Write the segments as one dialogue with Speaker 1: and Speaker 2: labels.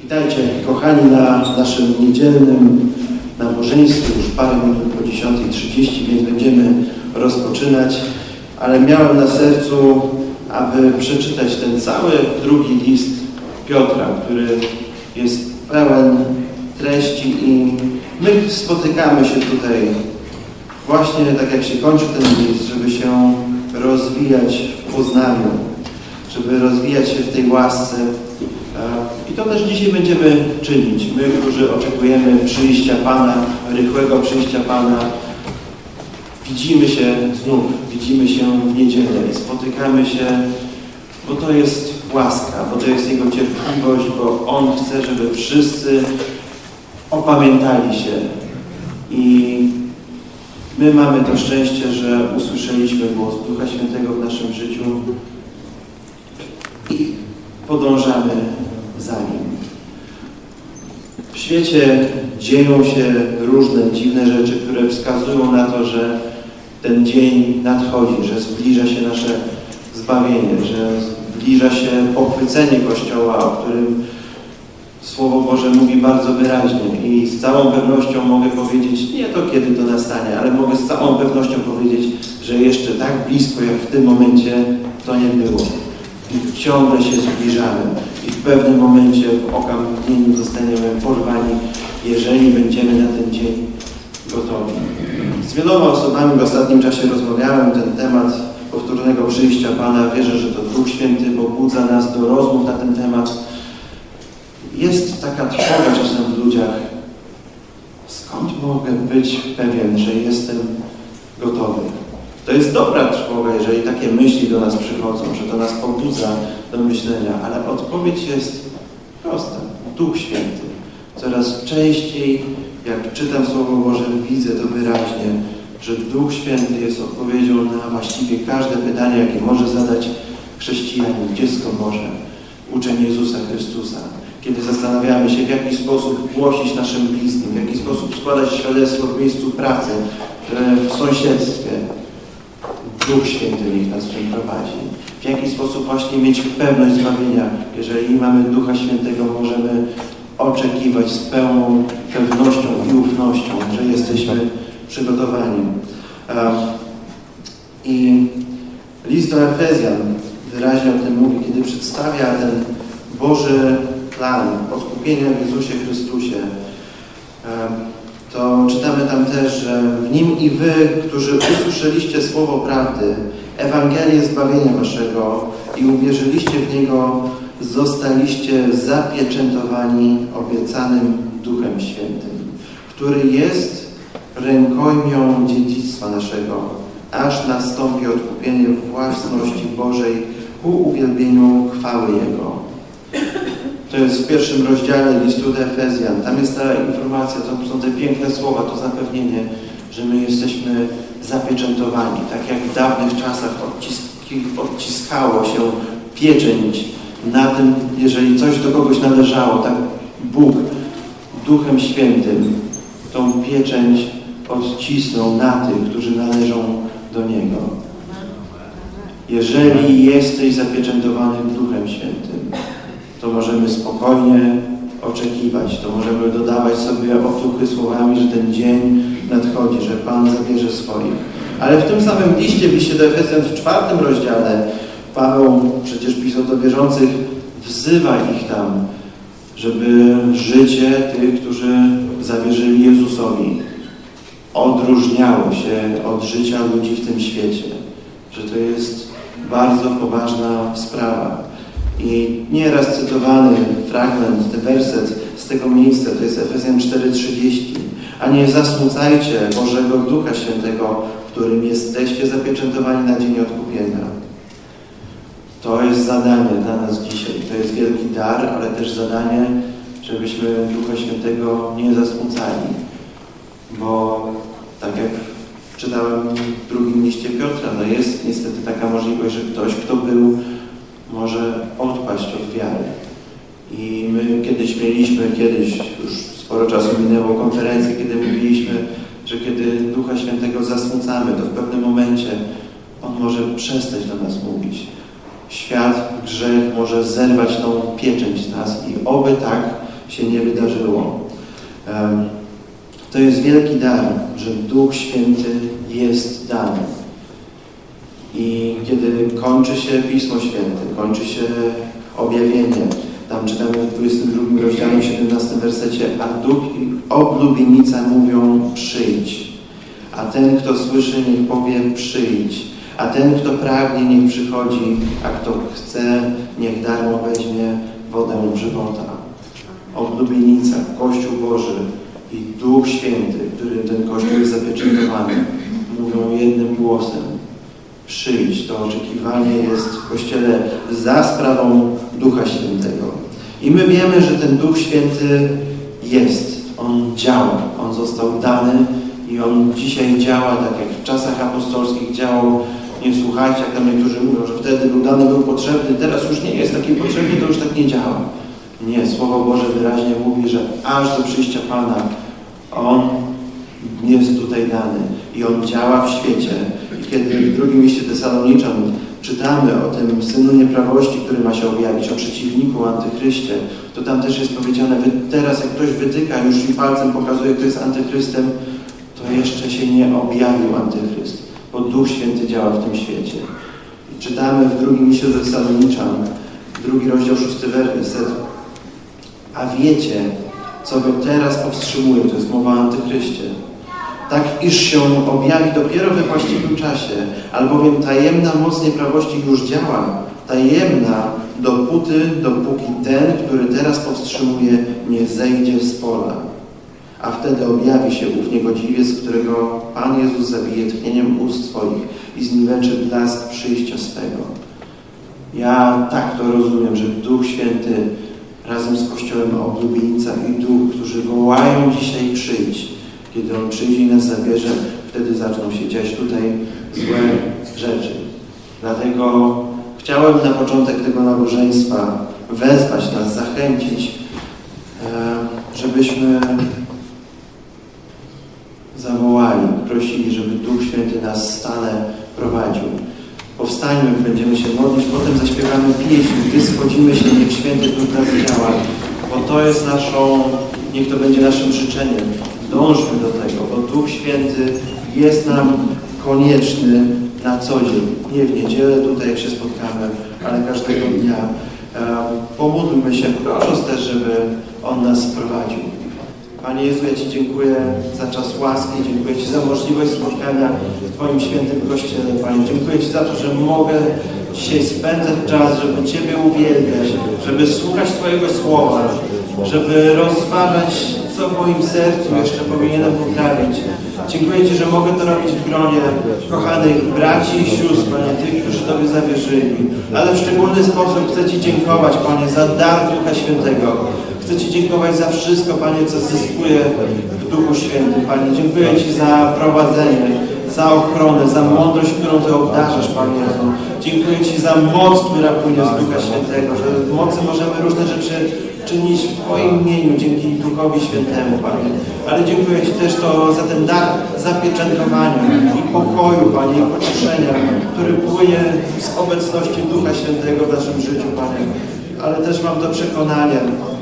Speaker 1: Witajcie, kochani, na naszym niedzielnym nabożeństwie. Już parę minut po 10:30, więc będziemy rozpoczynać. Ale miałem na sercu, aby przeczytać ten cały drugi list Piotra, który jest pełen treści i my spotykamy się tutaj właśnie tak jak się kończy ten list, żeby się rozwijać w poznaniu, żeby rozwijać się w tej łasce. I to też dzisiaj będziemy czynić. My, którzy oczekujemy przyjścia Pana, rychłego przyjścia Pana, widzimy się znów, widzimy się w niedzielę i spotykamy się, bo to jest łaska, bo to jest Jego cierpliwość, bo On chce, żeby wszyscy opamiętali się. I my mamy to szczęście, że usłyszeliśmy głos Ducha Świętego w naszym życiu i podążamy za Nim. W świecie dzieją się różne dziwne rzeczy, które wskazują na to, że ten dzień nadchodzi, że zbliża się nasze zbawienie, że zbliża się pochwycenie Kościoła, o którym Słowo Boże mówi bardzo wyraźnie i z całą pewnością mogę powiedzieć, nie to kiedy to nastanie, ale mogę z całą pewnością powiedzieć, że jeszcze tak blisko jak w tym momencie to nie było. I ciągle się zbliżamy i w pewnym momencie w okamgnieniu zostaniemy porwani, jeżeli będziemy na ten dzień gotowi. Z wieloma osobami w ostatnim czasie rozmawiałem ten temat powtórnego przyjścia Pana. Wierzę, że to Duch Święty pobudza nas do rozmów na ten temat. Jest taka trwoga czasem w ludziach. Skąd mogę być pewien, że jestem gotowy? To jest dobra trwoga, jeżeli takie myśli do nas przychodzą, że to nas pobudza do myślenia, ale odpowiedź jest prosta. Duch Święty. Coraz częściej, jak czytam Słowo Boże, widzę to wyraźnie, że Duch Święty jest odpowiedzią na właściwie każde pytanie, jakie może zadać chrześcijanin, dziecko Boże, uczeń Jezusa Chrystusa. Kiedy zastanawiamy się, w jaki sposób głosić naszym bliskim, w jaki sposób składać świadectwo w miejscu pracy, w sąsiedztwie, Duch Święty niech nas w tym prowadzi. W jaki sposób właśnie mieć pewność zbawienia. Jeżeli mamy Ducha Świętego, możemy oczekiwać z pełną pewnością i ufnością, że jesteśmy przygotowani. I list do Efezjan wyraźnie o tym mówi, kiedy przedstawia ten Boży plan odkupienia w Jezusie Chrystusie. To czytamy tam też, że w Nim i wy, którzy usłyszeliście słowo prawdy, Ewangelię zbawienia waszego i uwierzyliście w Niego, zostaliście zapieczętowani obiecanym Duchem Świętym, który jest rękojmią dziedzictwa naszego, aż nastąpi odkupienie własności Bożej ku uwielbieniu chwały Jego. To jest w pierwszym rozdziale listu do Efezjan. Tam jest ta informacja, to są te piękne słowa, to zapewnienie, że my jesteśmy zapieczętowani. Tak jak w dawnych czasach odciskało się pieczęć na tym, jeżeli coś do kogoś należało, tak Bóg Duchem Świętym tą pieczęć odcisnął na tych, którzy należą do Niego. Jeżeli jesteś zapieczętowany Duchem Świętym, to możemy spokojnie oczekiwać, to możemy dodawać sobie otuchy słowami, że ten dzień nadchodzi, że Pan zabierze swoich. Ale w tym samym liście, w liście do Efezjan w 4 rozdziale, Paweł przecież pisał do wierzących, wzywa ich tam, żeby życie tych, którzy zawierzyli Jezusowi, odróżniało się od życia ludzi w tym świecie. Że to jest bardzo poważna sprawa. I nieraz cytowany fragment, ten werset z tego miejsca, to jest Efezjan 4:30. A nie zasmucajcie Bożego Ducha Świętego, którym jesteście zapieczętowani na dzień odkupienia. To jest zadanie dla nas dzisiaj. To jest wielki dar, ale też zadanie, żebyśmy Ducha Świętego nie zasmucali. Bo tak jak czytałem w drugim liście Piotra, no jest niestety taka możliwość, że ktoś, kto był, może odpaść od wiary. I my mieliśmy kiedyś, już sporo czasu minęło, konferencję, kiedy mówiliśmy, że kiedy Ducha Świętego zasmucamy, to w pewnym momencie On może przestać do nas mówić. Świat, grzech może zerwać tą pieczęć nas i oby tak się nie wydarzyło. To jest wielki dar, że Duch Święty jest dany. I kiedy kończy się Pismo Święte, kończy się objawienie, tam czytamy w 22 rozdziale, 17 wersecie, a Duch i oblubienica mówią przyjdź. A ten, kto słyszy, niech powie przyjdź. A ten, kto pragnie, niech przychodzi, a kto chce, niech darmo weźmie wodę żywota. Oblubienica, Kościół Boży i Duch Święty, którym ten Kościół jest zapieczętowany, mówią jednym głosem. Przyjdź. To oczekiwanie jest w Kościele za sprawą Ducha Świętego. I my wiemy, że ten Duch Święty jest. On działa. On został dany i On dzisiaj działa tak jak w czasach apostolskich działał. Nie słuchajcie, jak tam niektórzy mówią, że wtedy był potrzebny, teraz już nie jest taki potrzebny, to już tak nie działa. Nie, Słowo Boże wyraźnie mówi, że aż do przyjścia Pana On jest tutaj dany i On działa w świecie. I kiedy w drugim liście Tesaloniczan czytamy o tym Synu Nieprawości, który ma się objawić, o przeciwniku, o Antychryście, to tam też jest powiedziane, teraz jak ktoś wytyka już i palcem pokazuje, kto jest Antychrystem, to jeszcze się nie objawił Antychryst, bo Duch Święty działa w tym świecie. I czytamy w drugim liście Tesaloniczan, 2 rozdział 6 werset, a wiecie, co go teraz powstrzymuje, to jest mowa o Antychryście, tak iż się objawi dopiero we właściwym czasie, albowiem tajemna moc nieprawości już działa, tajemna dopóki ten, który teraz powstrzymuje, nie zejdzie z pola. A wtedy objawi się ów niegodziwiec, którego Pan Jezus zabije tchnieniem ust swoich i zniweczy blask przyjścia swego. Ja tak to rozumiem, że Duch Święty razem z Kościołem oblubienica i Duch, którzy wołają dzisiaj przyjdź. Kiedy On przyjdzie i nas zabierze, wtedy zaczną się dziać tutaj złe rzeczy. Dlatego chciałem na początek tego nabożeństwa wezwać nas, zachęcić, żebyśmy zawołali, prosili, żeby Duch Święty nas stale prowadził. Powstańmy, będziemy się modlić, potem zaśpiewamy pieśń, gdy schodzimy się, niech Święty Duch nas działa, bo to jest niech to będzie naszym życzeniem. Dążmy do tego, bo Duch Święty jest nam konieczny na co dzień. Nie w niedzielę tutaj, jak się spotkamy, ale każdego dnia. Pomódlmy się, prosząc też, żeby On nas prowadził. Panie Jezu, ja Ci dziękuję za czas łaski, dziękuję Ci za możliwość spotkania w Twoim świętym Kościele, Panie. Dziękuję Ci za to, że mogę dzisiaj spędzać czas, żeby Ciebie uwielbiać, żeby słuchać Twojego Słowa, żeby rozważać, co w moim sercu jeszcze powinienem poprawić. Dziękuję Ci, że mogę to robić w gronie kochanych braci i sióstr, Panie, tych, którzy Tobie zawierzyli. Ale w szczególny sposób chcę Ci dziękować, Panie, za dar Ducha Świętego. Chcę Ci dziękować za wszystko, Panie, co zyskuję w Duchu Świętym, Panie. Dziękuję Ci za prowadzenie, za ochronę, za mądrość, którą Ty obdarzasz, Panie Jezu. Dziękuję Ci za moc, która płynie z Ducha Świętego, że w mocy możemy różne rzeczy czynić w Twoim imieniu, dzięki Duchowi Świętemu, Panie. Ale dziękuję Ci też za ten dar zapieczętowania i pokoju, Panie, i pocieszenia, który płynie z obecności Ducha Świętego w naszym życiu, Panie. Ale też mam to przekonanie,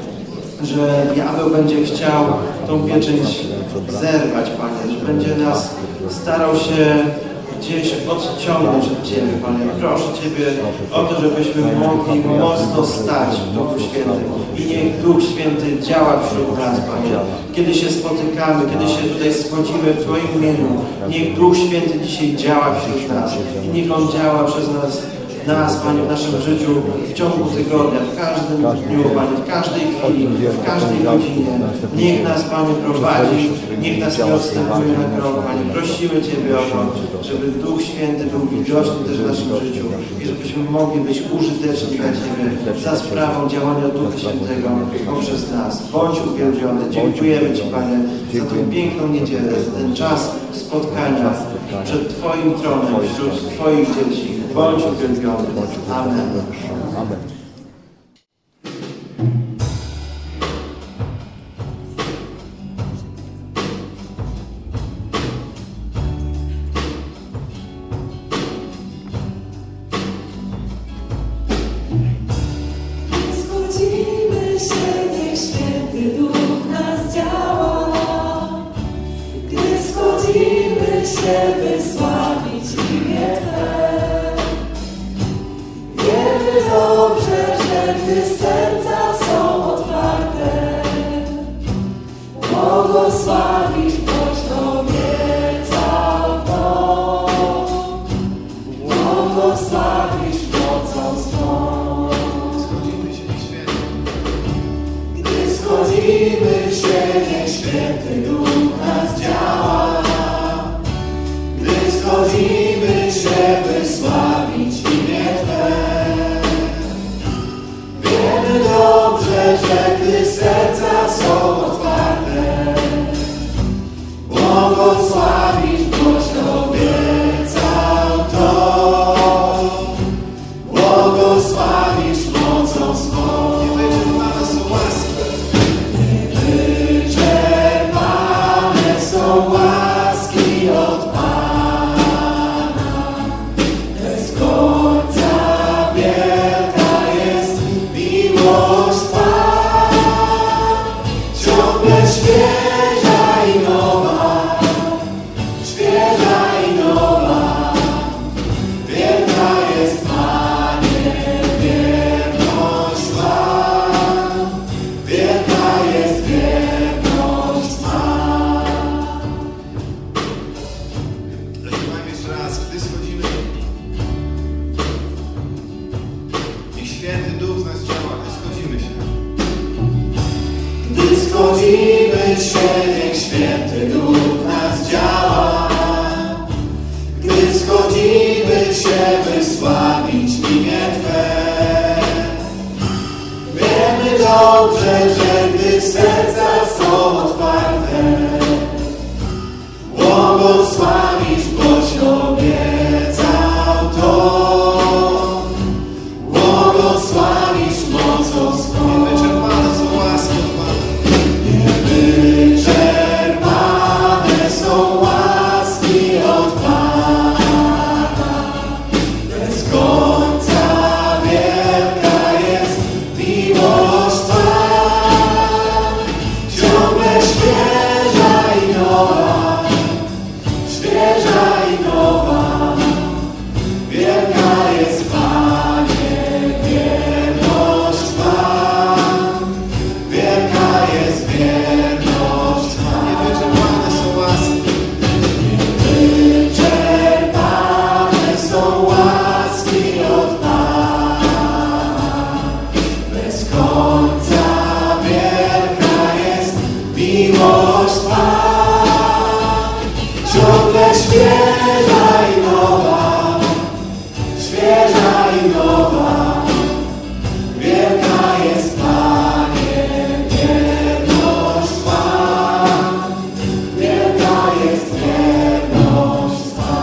Speaker 1: że diabeł będzie chciał tą pieczęć zerwać, Panie, że będzie nas starał się gdzieś odciągnąć od Ciebie, Panie. Proszę Ciebie o to, żebyśmy mogli mocno stać w Duchu Świętym i niech Duch Święty działa wśród nas, Panie. Kiedy się spotykamy, kiedy się tutaj schodzimy w Twoim imieniu, niech Duch Święty dzisiaj działa wśród nas i niech On działa przez nas, Panie, w naszym życiu w ciągu tygodnia, w każdym dniu, Panie, w każdej chwili, w każdej godzinie. Niech nas, Panie, prowadzi, niech nas nie odstępuje na krok, Panie. Prosimy Ciebie o to, żeby Duch Święty był widoczny też w naszym życiu i żebyśmy mogli być użyteczni dla Ciebie za sprawą działania Ducha Świętego poprzez nas. Bądź uwielbiony. Dziękujemy Ci, Panie, za tę piękną niedzielę, za ten czas spotkania przed Twoim tronem, wśród Twoich dzieci. Bądź uwielbiony. Amen. Amen.
Speaker 2: Schodzimy się, niech Święty się, by sławić imię Twe. Wiemy dobrze, że gdy serca są otwarte, błogosławisz głośno obiecał to. Błogosławisz mocą swą. Gdy schodzimy się, niech Święty Duch nas działa. Gdy schodzimy się, by sławić imię Twe. Wiemy dobrze, że gdy serca są otwarte, błogosławisz głośno obiecał to. Błogosławisz mocą swą. Niewyczerpane są łaski. Niewyczerpane są łaski od Pana. Bez końca wielka jest miłość Twa. Ciągle świeża i nowa. Świeża i nowa. Wielka jest Panie wierność Twa. Wielka jest wierność Twa.
Speaker 3: Zaśpiewajmy jeszcze raz, gdy schodzimy. Niech Święty Duch z nas działa, gdy schodzimy się.
Speaker 2: Gdy schodzimy się, niech Święty Duch nas działa. Gdy schodzimy się, by sławić imię Twe. Wiemy dobrze, że gdy serca są otwarte, błogosławisz głośno obiecał to. Błogosławisz mocą swą.
Speaker 3: Niewyczerpane są łaski od Pana.
Speaker 2: Niewyczerpane są łaski od Pana. Bez końca wielka jest miłość Twa. Ciągle świeża i nowa. Świeża i nowa. Wielka jest Panie wierność Twa. Wielka jest wierność Twa.
Speaker 3: Niewyczerpane są łaski.
Speaker 2: Wyczerpane są łaski od Pana. Bez końca wielka jest miłość Twa. Ciągle świeża i nowa. Świeża i nowa. Wielka jest Panie wierność Twa. Wielka jest wierność Twa.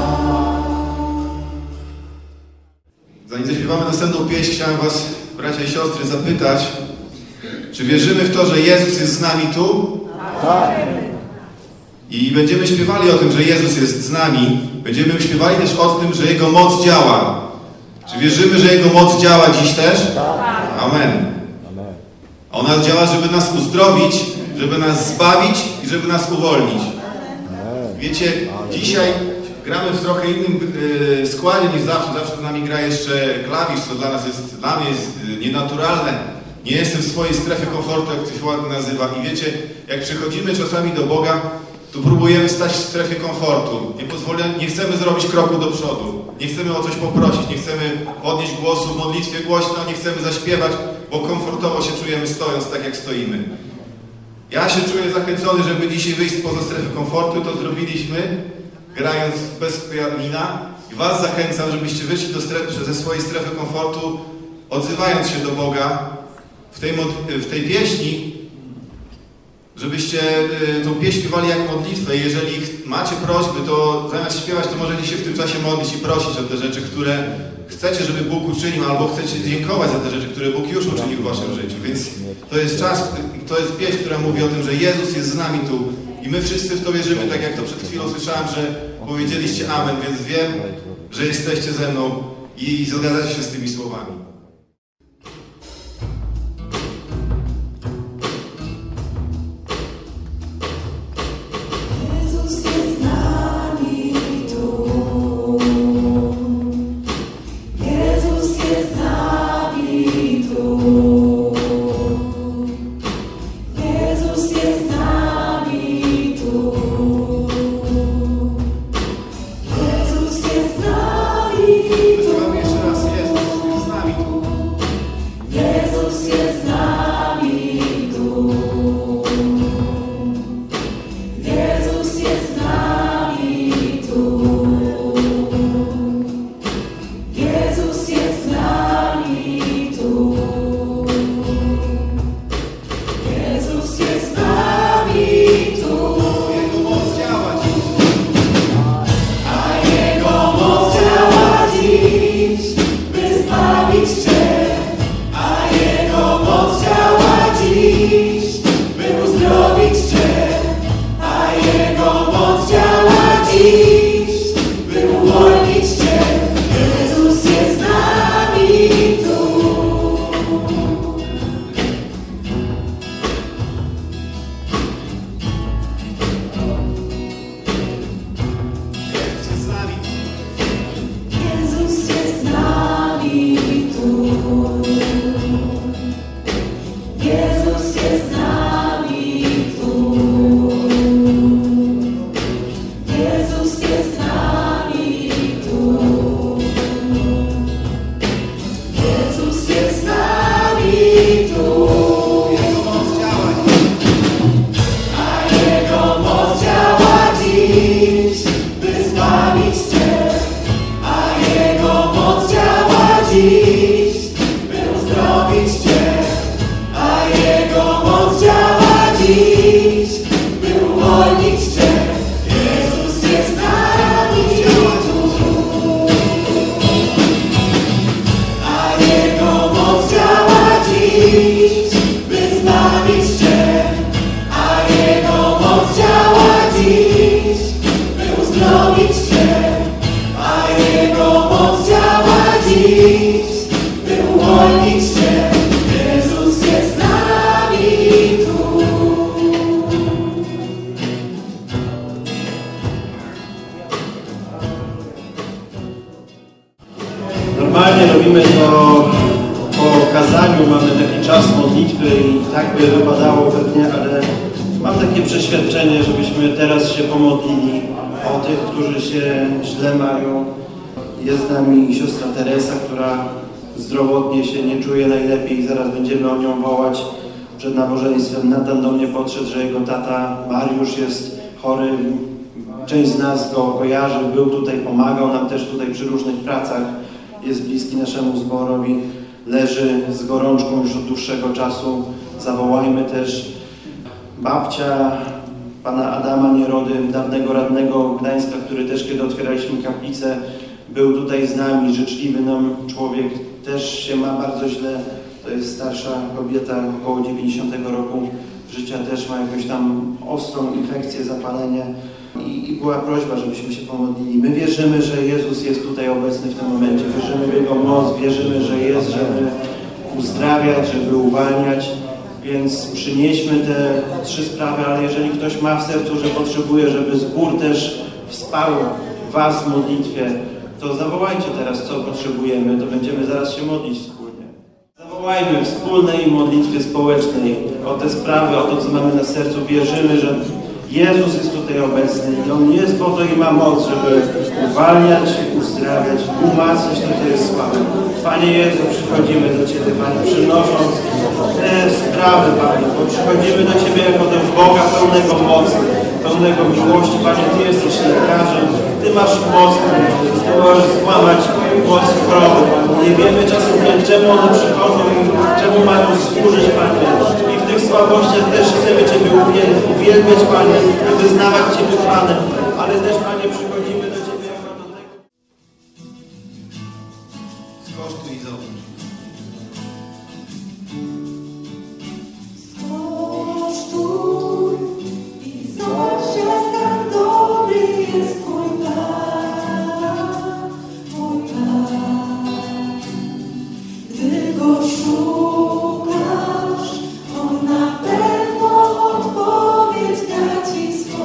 Speaker 3: Zanim zaśpiewamy następną pieśń, chciałem Was, bracia i siostry, zapytać, czy wierzymy w to, że Jezus jest z nami tu?
Speaker 4: Tak.
Speaker 3: I będziemy śpiewali o tym, że Jezus jest z nami. Będziemy śpiewali też o tym, że Jego moc działa. Czy wierzymy, że Jego moc działa dziś też?
Speaker 4: Tak.
Speaker 3: Amen.
Speaker 4: Amen.
Speaker 3: Ona działa, żeby nas uzdrowić, żeby nas zbawić i żeby nas uwolnić. Wiecie, dzisiaj gramy w trochę innym składzie niż zawsze. Zawsze z nami gra jeszcze klawisz, co dla mnie jest nienaturalne. Nie jestem w swojej strefie komfortu, jak to się ładnie nazywa. I wiecie, jak przychodzimy czasami do Boga, to próbujemy stać w strefie komfortu. Nie chcemy zrobić kroku do przodu. Nie chcemy o coś poprosić, nie chcemy podnieść głosu w modlitwie głośno, nie chcemy zaśpiewać, bo komfortowo się czujemy stojąc tak, jak stoimy. Ja się czuję zachęcony, żeby dzisiaj wyjść poza strefę komfortu. To zrobiliśmy, grając bez pianina. I Was zachęcam, żebyście wyszli ze swojej strefy komfortu, odzywając się do Boga w tej pieśni, żebyście tą pieśń śpiewali jak modlitwę. Jeżeli macie prośby, to zamiast śpiewać, to możecie się w tym czasie modlić i prosić o te rzeczy, które chcecie, żeby Bóg uczynił, albo chcecie dziękować za te rzeczy, które Bóg już uczynił w waszym życiu. Więc to jest czas, to jest pieśń, która mówi o tym, że Jezus jest z nami tu i my wszyscy w to wierzymy, tak jak to przed chwilą słyszałem, że powiedzieliście amen, więc wiem, że jesteście ze mną i zgadzacie się z tymi słowami.
Speaker 2: Jezus jest z nami.
Speaker 1: modlitwy i tak by wypadało pewnie, ale mam takie przeświadczenie, żebyśmy teraz się pomodlili o tych, którzy się źle mają. Jest z nami siostra Teresa, która zdrowotnie się nie czuje najlepiej i zaraz będziemy o nią wołać przed nabożeństwem. Natan do mnie podszedł, że jego tata Mariusz jest chory. Część z nas go kojarzy, był tutaj, pomagał nam też tutaj przy różnych pracach. Jest bliski naszemu zborowi, leży z gorączką już od dłuższego czasu. Zawołajmy też babcia pana Adama Nierody, dawnego radnego Gdańska, który też, kiedy otwieraliśmy kaplicę, był tutaj z nami, życzliwy nam człowiek, też się ma bardzo źle. To jest starsza kobieta, około 90 roku życia, też ma jakąś tam ostrą infekcję, zapalenie. I była prośba, żebyśmy się pomodlili. My wierzymy, że Jezus jest tutaj obecny w tym momencie. Wierzymy w Jego moc, wierzymy, że jest, żeby uzdrawiać, żeby uwalniać. Więc przynieśmy te 3 sprawy, ale jeżeli ktoś ma w sercu, że potrzebuje, żeby zbór też wsparł Was w modlitwie, to zawołajcie teraz, co potrzebujemy, to będziemy zaraz się modlić wspólnie. Zawołajmy w wspólnej modlitwie społecznej o te sprawy, o to, co mamy na sercu. Wierzymy, że Jezus jest tutaj obecny i On jest po to i ma moc, żeby uwalniać, uzdrawiać, umacniać to, co jest słabe. Panie Jezu, przychodzimy do Ciebie, Panie, przynosząc te sprawy, Panie, bo przychodzimy do Ciebie jako do Boga pełnego mocy, pełnego miłości. Panie, Ty jesteś lekarzem, Ty masz moc, Panie, Ty możesz złamać moc choroby, Panie. Nie wiemy czasem, czemu one przychodzą i czemu mają służyć, Panie. I w tych słabościach też chcemy Ciebie uwielbiać, Panie, i wyznawać Ciebie Panem, ale też, Panie, przychodzimy do Ciebie jako do tego.
Speaker 3: Skosztuj i zobacz.
Speaker 2: Skosztuj i zobacz, jak tak dobry jest Twój Pan, mój Pan. Gdy Go szukasz, On na pewno odpowiedź da Ci swą.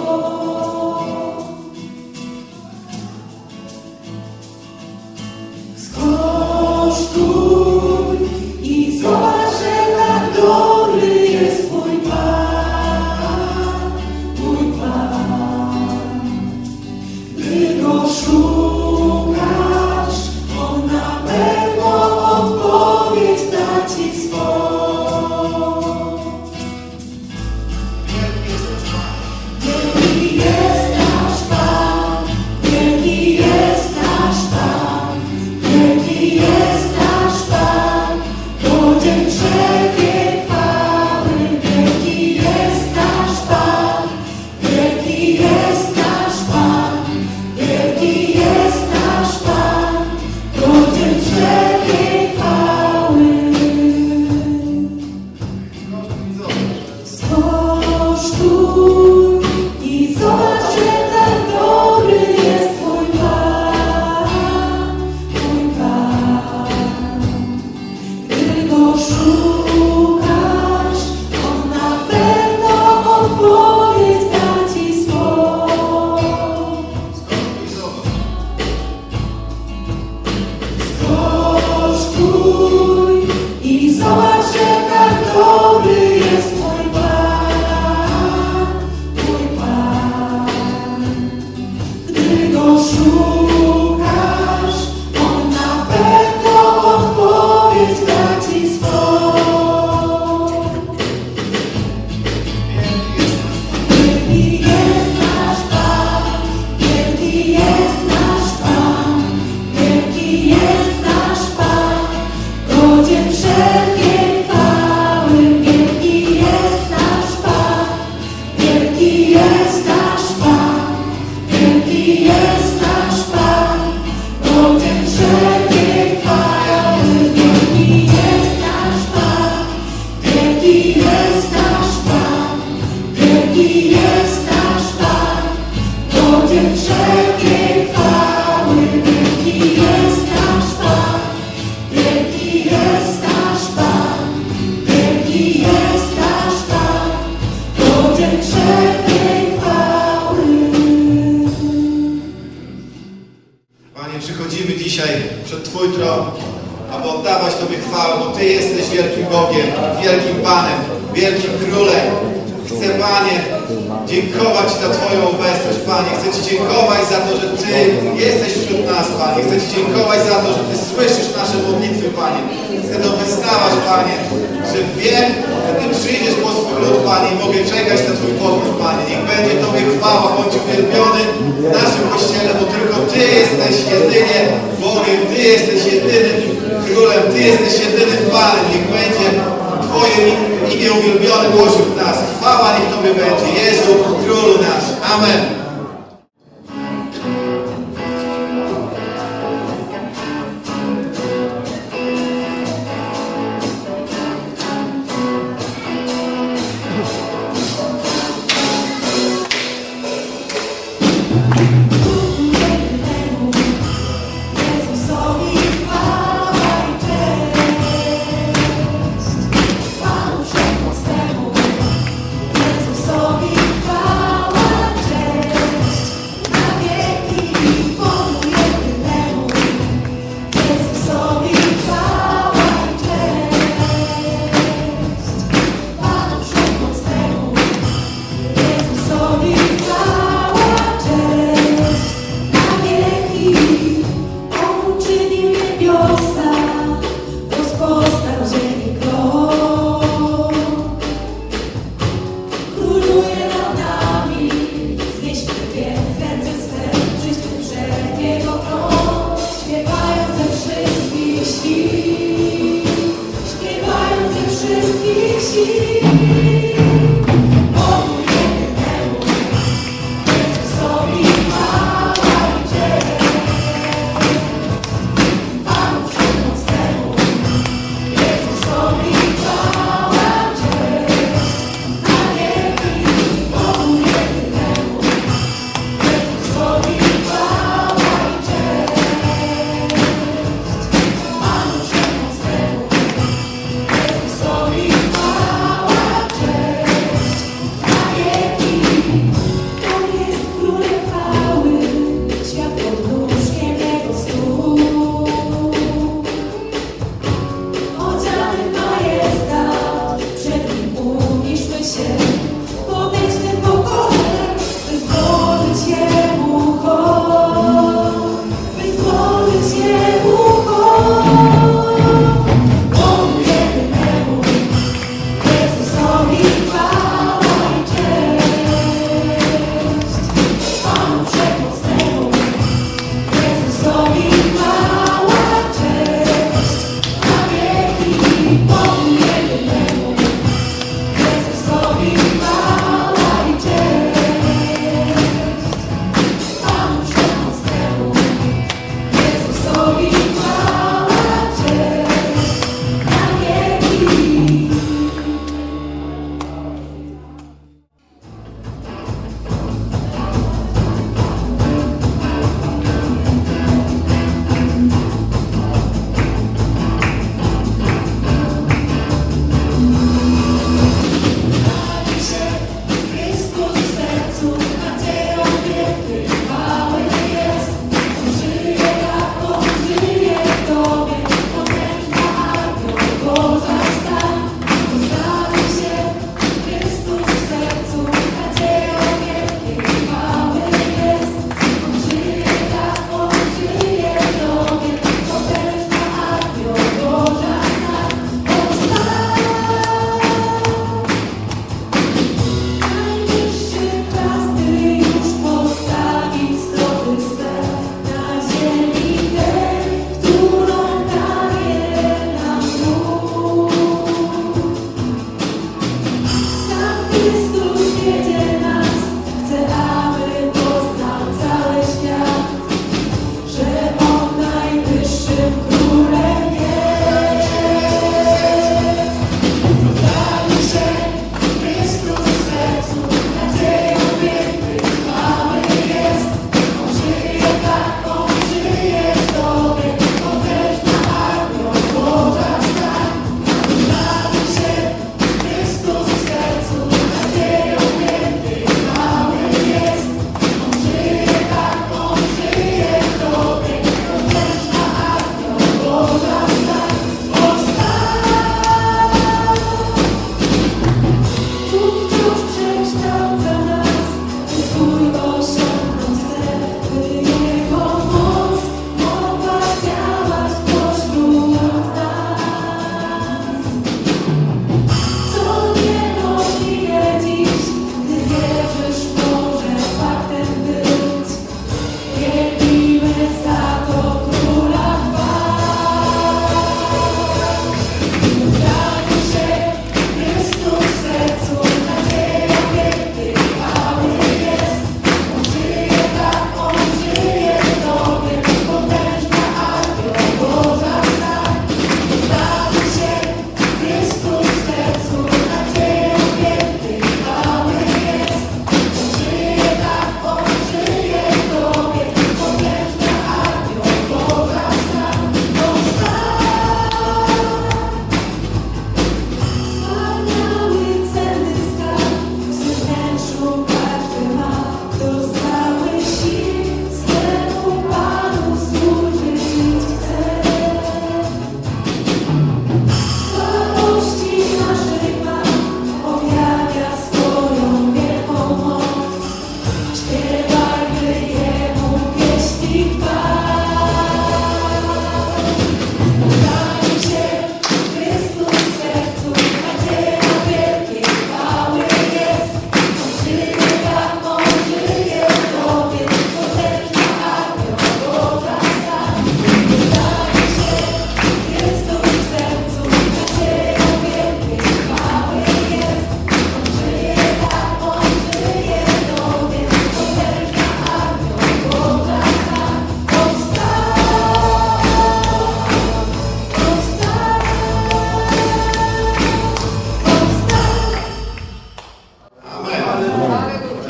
Speaker 2: Skosztuj i zobacz, jak tak dobry jest Twój Pan, mój Pan. Gdy Go szukasz, On na pewno odpowiedź da Ci swą. Wielki jest nasz Pan, wielki jest nasz Pan, wielki jest nasz Pan, godzien wszelkiej chwały. Wielki jest nasz Pan, wielki jest nasz Pan, wielki jest nasz Pan, godzien wszelkiej chwały. Skosztuj i zobacz, jak tak dobry jest Twój Pan, mój Pan. Gdy Go szukasz, On na pewno odpowiedź da Ci swą. Skosztuj i zobacz, jak tak dobry jest Twój Pan, mój Pan. Gdy Go szukasz, On na pewno odpowiedź da Ci swą. Wielki jest nasz Pan, wielki jest nasz Pan, wielki jest nasz Pan, godzien wszelkiej chwały. Wielki jest nasz Pan, wielki jest nasz Pan, wielki jest nasz Pan, godzien wszelkiej chwały. Wielki jest nasz Pan, wielki jest nasz Pan, wielki jest nasz Pan, godzien wszelkiej chwały. Wielki jest nasz Pan, wielki jest nasz Pan, wielki jest nasz Pan, godzien wszelkiej chwały.
Speaker 3: Panie, przychodzimy dzisiaj przed Twój tron, aby oddawać Tobie chwałę, bo Ty jesteś wielkim Bogiem, wielkim Panem, wielkim Królem. Chcę, Panie, dziękować Ci za Twoją obecność, Panie. Chcę Ci dziękować za to, że Ty jesteś wśród nas, Panie. Chcę Ci dziękować za to, że Ty słyszysz nasze modlitwy, Panie. Chcę to wyznawać, Panie, że wiem, że Ty przyjdziesz po swój lud, Panie, i mogę czekać na Twój powrót, Panie. Niech będzie Tobie chwała, bądź uwielbiony w naszym Kościele, bo tylko Ty jesteś jedynie Bogiem, Ty jesteś jedynym Królem, Ty jesteś jedynym Panem. Niech będzie Twoje imię uwielbione pośród nas. Chwała niech Tobie będzie. Jezu, Królu nasz. Amen.
Speaker 2: Jezusowi chwała, cześć.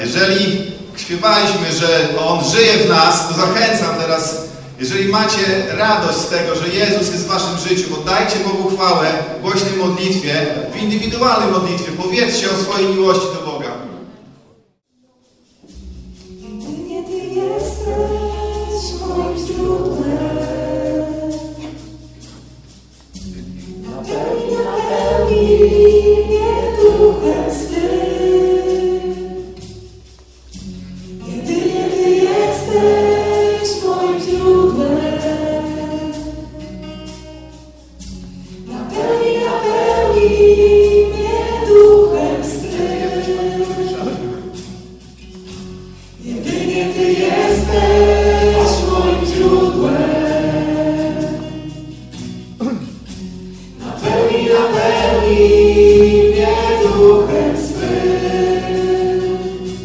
Speaker 3: Jeżeli śpiewaliśmy, że On żyje w nas, to zachęcam teraz, jeżeli macie radość z tego, że Jezus jest w waszym życiu, oddajcie Bogu chwałę w głośnej modlitwie, w indywidualnej modlitwie. Powiedzcie o swojej miłości do Boga.
Speaker 2: Jedynie Ty jesteś moim źródłem. Napełnij mnie duchem swym. Jedynie Ty jesteś moim źródłem. Napełnij mnie duchem swym. Jedynie Ty jesteś moim źródłem. Napełnij mnie duchem swym.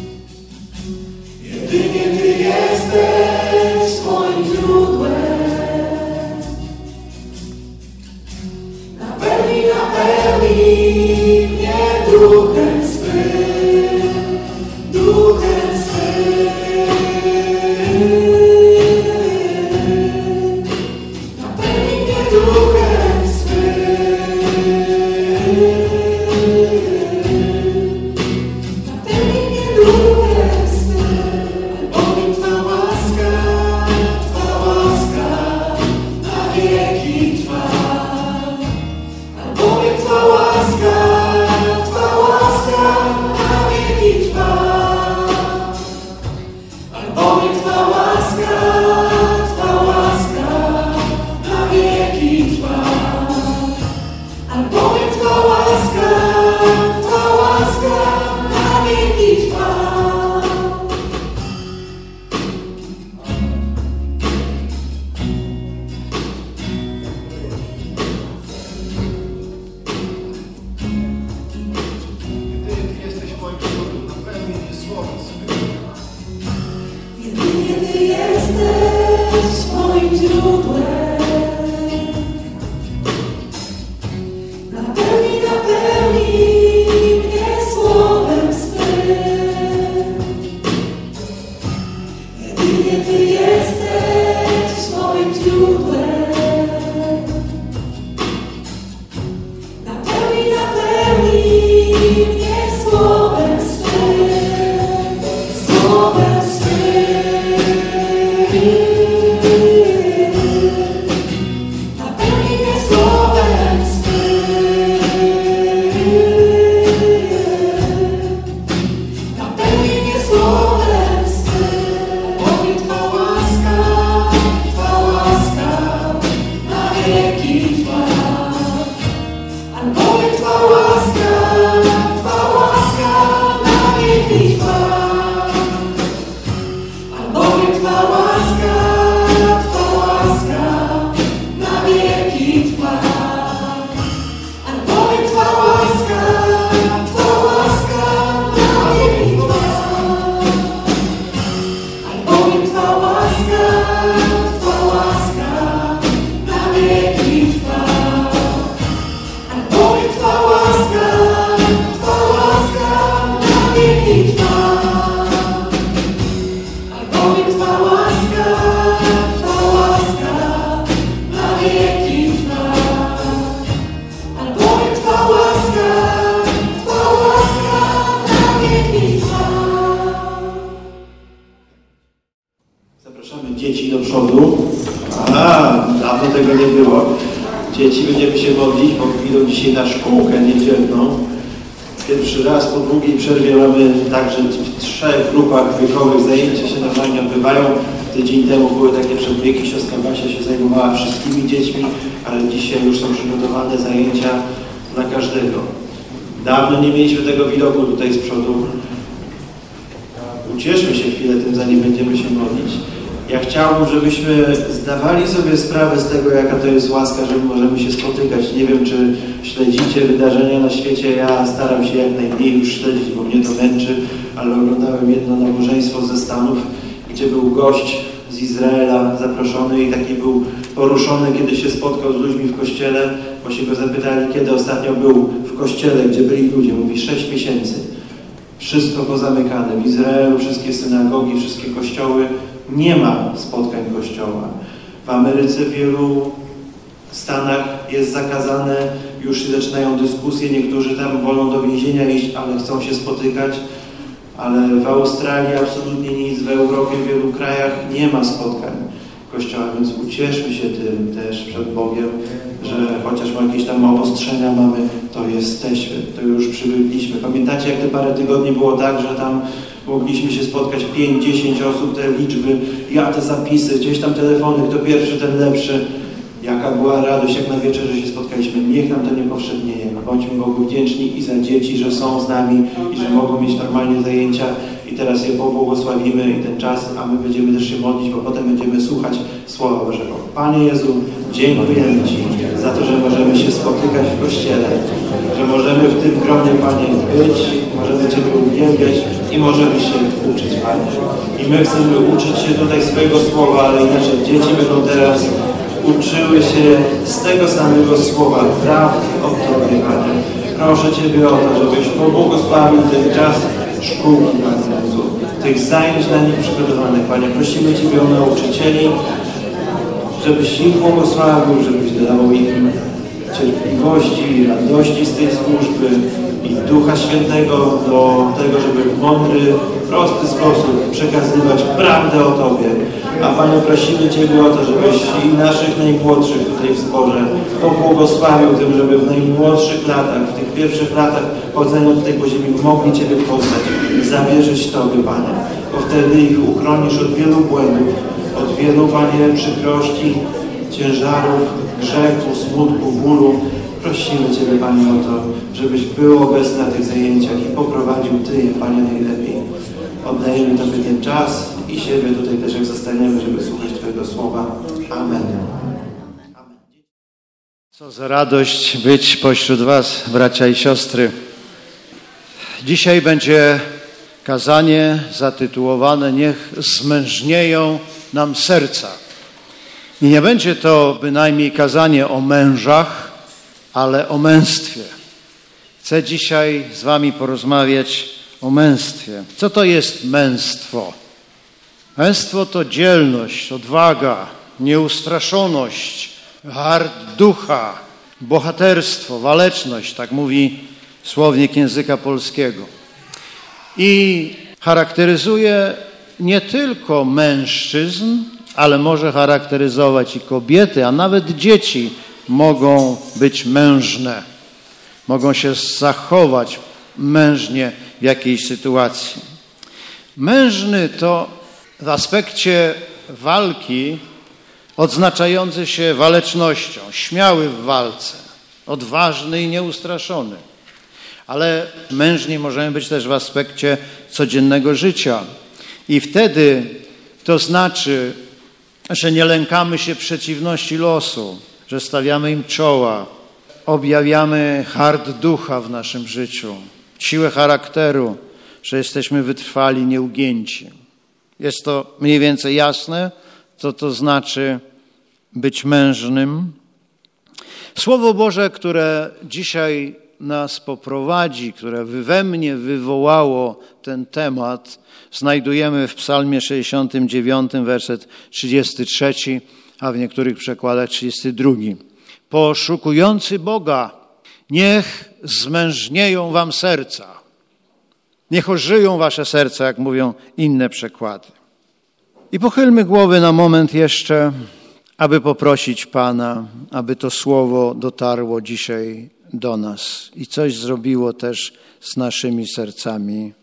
Speaker 2: Jedynie Ty jesteś moim źródłem. Napełnij mnie duchem swym. Duchem swym. Napełnij mnie duchem swym. Napełnij mnie duchem swym. Albowiem Twa łaska na wieki trwa. Albowiem Twa łaska na wieki trwa. Albowiem Twa łaska na wieki trwa. Albowiem Twa łaska na wieki trwa.
Speaker 3: Jedynie Ty jesteś moim źródłem, napełnij mnie słowem swym.
Speaker 2: Jedynie Ty jesteś moim źródłem. Napełnij mnie słowem swym. Jedynie Ty jesteś moim źródłem. Napełnij mnie słowem swym. Słowem swym. Napełnij mnie słowem swym. Napełnij mnie słowem swym. Albowiem Twa łaska na wieki trwa. Albowiem Twa łaska na wieki trwa. Albowiem Twa łaska na wieki trwa. Albowiem Twa łaska na wieki trwa. Albowiem Twa łaska na wieki trwa. Albowiem Twa łaska na wieki trwa. Albowiem Twa łaska na wieki trwa. Albowiem Twa łaska na wieki trwa.
Speaker 1: Zapraszamy dzieci do przodu. Dawno tego nie było. Dzieci, będziemy się modlić, bo idą dzisiaj na szkółkę niedzielną. Pierwszy raz po długiej przerwie mamy także w 3 grupach wiekowych zajęcia się normalnie odbywają. Tydzień temu były takie przedwieki, siostra Basia się zajmowała wszystkimi dziećmi, ale dzisiaj już są przygotowane zajęcia dla każdego. Dawno nie mieliśmy tego widoku tutaj z przodu. Ucieszmy się chwilę tym, zanim będziemy się modlić. Ja chciałbym, żebyśmy zdawali sobie sprawę z tego, jaka to jest łaska, że możemy się spotykać. Nie wiem, czy śledzicie wydarzenia na świecie. Ja staram się jak najmniej już śledzić, bo mnie to męczy, ale oglądałem jedno nabożeństwo ze Stanów, gdzie był gość z Izraela zaproszony i taki był poruszony, kiedy się spotkał z ludźmi w kościele, bo się go zapytali, kiedy ostatnio był w kościele, gdzie byli ludzie. Mówi 6 miesięcy. Wszystko pozamykane. W Izraelu wszystkie synagogi, wszystkie kościoły. Nie ma spotkań kościoła. W Ameryce w wielu stanach jest zakazane, już się zaczynają dyskusje, niektórzy tam wolą do więzienia iść, ale chcą się spotykać. Ale w Australii absolutnie nic, w Europie, w wielu krajach nie ma spotkań Kościoła, więc ucieszmy się tym też przed Bogiem, że chociaż jakieś tam obostrzenia mamy, to jesteśmy, to już przybywaliśmy. Pamiętacie, jak te parę tygodni było tak, że tam mogliśmy się spotkać 5-10 osób, te liczby, ja te zapisy, gdzieś tam telefony, kto pierwszy, ten lepszy. Jaka była radość, jak na wieczerze się spotkaliśmy. Niech nam to nie powszednieje. Bądźmy Bogu wdzięczni i za dzieci, że są z nami i że mogą mieć normalnie zajęcia. I teraz je pobłogosławimy i ten czas, a my będziemy też się modlić, bo potem będziemy słuchać Słowa Bożego. Panie Jezu, dziękujemy Ci za to, że możemy się spotykać w Kościele, że możemy w tym gronie, Panie, być, możemy Ciebie uwielbiać i możemy się uczyć, Panie. I my chcemy uczyć się tutaj swojego Słowa, ale i nasze dzieci będą teraz uczyły się z tego samego słowa, prawd o Tobie, Panie. Proszę Ciebie o to, żebyś pobłogosławił ten czas szkółki, Panie Jezu, tych zajęć dla nich przygotowanych, Panie. Prosimy Ciebie o nauczycieli, żebyś ich błogosławił, żebyś dawał im cierpliwości i radości z tej służby i Ducha Świętego do tego, żeby w mądry, prosty sposób przekazywać prawdę o Tobie. A Panie, prosimy Ciebie o to, żebyś i naszych najmłodszych tutaj w zborze pobłogosławił tym, żeby w najmłodszych latach, w tych pierwszych latach chodzenia tutaj po ziemi mogli Ciebie poznać, zawierzyć Tobie, Panie. Bo wtedy ich uchronisz od wielu błędów, od wielu, Panie, przykrości, ciężarów, grzechu, smutku, bólu. Prosimy Ciebie, Panie, o to, żebyś był obecny na tych zajęciach i poprowadził Ty je, Panie, najlepiej. Oddajemy Tobie ten czas i siebie tutaj też, jak zostaniemy, żeby słuchać Twojego słowa. Amen.
Speaker 4: Co za radość być pośród Was, bracia i siostry. Dzisiaj będzie kazanie zatytułowane Niech zmężnieją nam serca. I nie będzie to bynajmniej kazanie o mężach, ale o męstwie. Chcę dzisiaj z Wami porozmawiać o męstwie. Co to jest męstwo? Męstwo to dzielność, odwaga, nieustraszoność, hart ducha, bohaterstwo, waleczność, tak mówi słownik języka polskiego. I charakteryzuje nie tylko mężczyzn, ale może charakteryzować i kobiety, a nawet dzieci mogą być mężne. Mogą się zachować mężnie w jakiejś sytuacji. Mężny to w aspekcie walki odznaczający się walecznością, śmiały w walce, odważny i nieustraszony. Ale mężni możemy być też w aspekcie codziennego życia. I wtedy to znaczy, że nie lękamy się przeciwności losu, że stawiamy im czoła, objawiamy hart ducha w naszym życiu, siłę charakteru, że jesteśmy wytrwali, nieugięci. Jest to mniej więcej jasne, co to znaczy być mężnym. Słowo Boże, które dzisiaj nas poprowadzi, które we mnie wywołało ten temat, znajdujemy w Psalmie 69, werset 33, a w niektórych przekładach 32. Poszukujący Boga, niech zmężnieją wam serca. Niech ożyją wasze serca, jak mówią inne przekłady. I pochylmy głowy na moment jeszcze, aby poprosić Pana, aby to słowo dotarło dzisiaj do nas i coś zrobiło też z naszymi sercami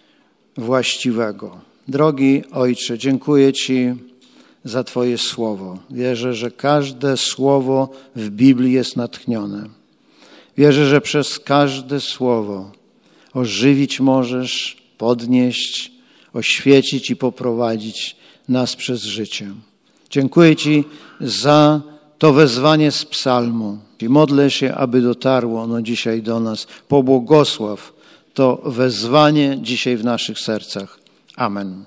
Speaker 4: właściwego. Drogi Ojcze, dziękuję Ci za Twoje słowo. Wierzę, że każde słowo w Biblii jest natchnione. Wierzę, że przez każde słowo ożywić możesz, podnieść, oświecić i poprowadzić nas przez życie. Dziękuję Ci za to wezwanie z psalmu. I modlę się, aby dotarło ono dzisiaj do nas. Pobłogosław to wezwanie dzisiaj w naszych sercach. Amen.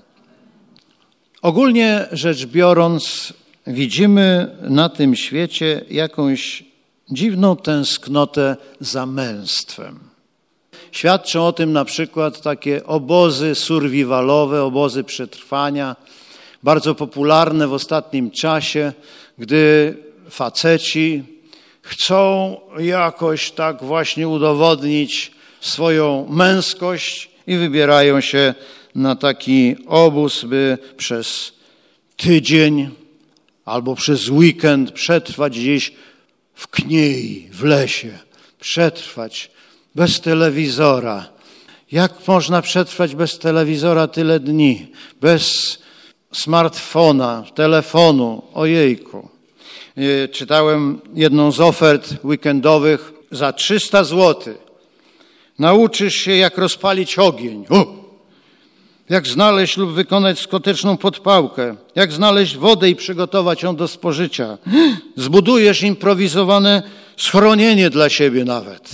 Speaker 4: Ogólnie rzecz biorąc, widzimy na tym świecie jakąś dziwną tęsknotę za męstwem. Świadczą o tym na przykład takie obozy survivalowe, obozy przetrwania, bardzo popularne w ostatnim czasie, gdy faceci chcą jakoś tak właśnie udowodnić swoją męskość i wybierają się na taki obóz, by przez tydzień albo przez weekend przetrwać gdzieś w kniei, w lesie. Przetrwać bez telewizora. Jak można przetrwać bez telewizora tyle dni? Bez smartfona, telefonu, ojejku. Czytałem jedną z ofert weekendowych za 300 zł. Nauczysz się, jak rozpalić ogień. Jak znaleźć lub wykonać skuteczną podpałkę. Jak znaleźć wodę i przygotować ją do spożycia. Zbudujesz improwizowane schronienie dla siebie nawet.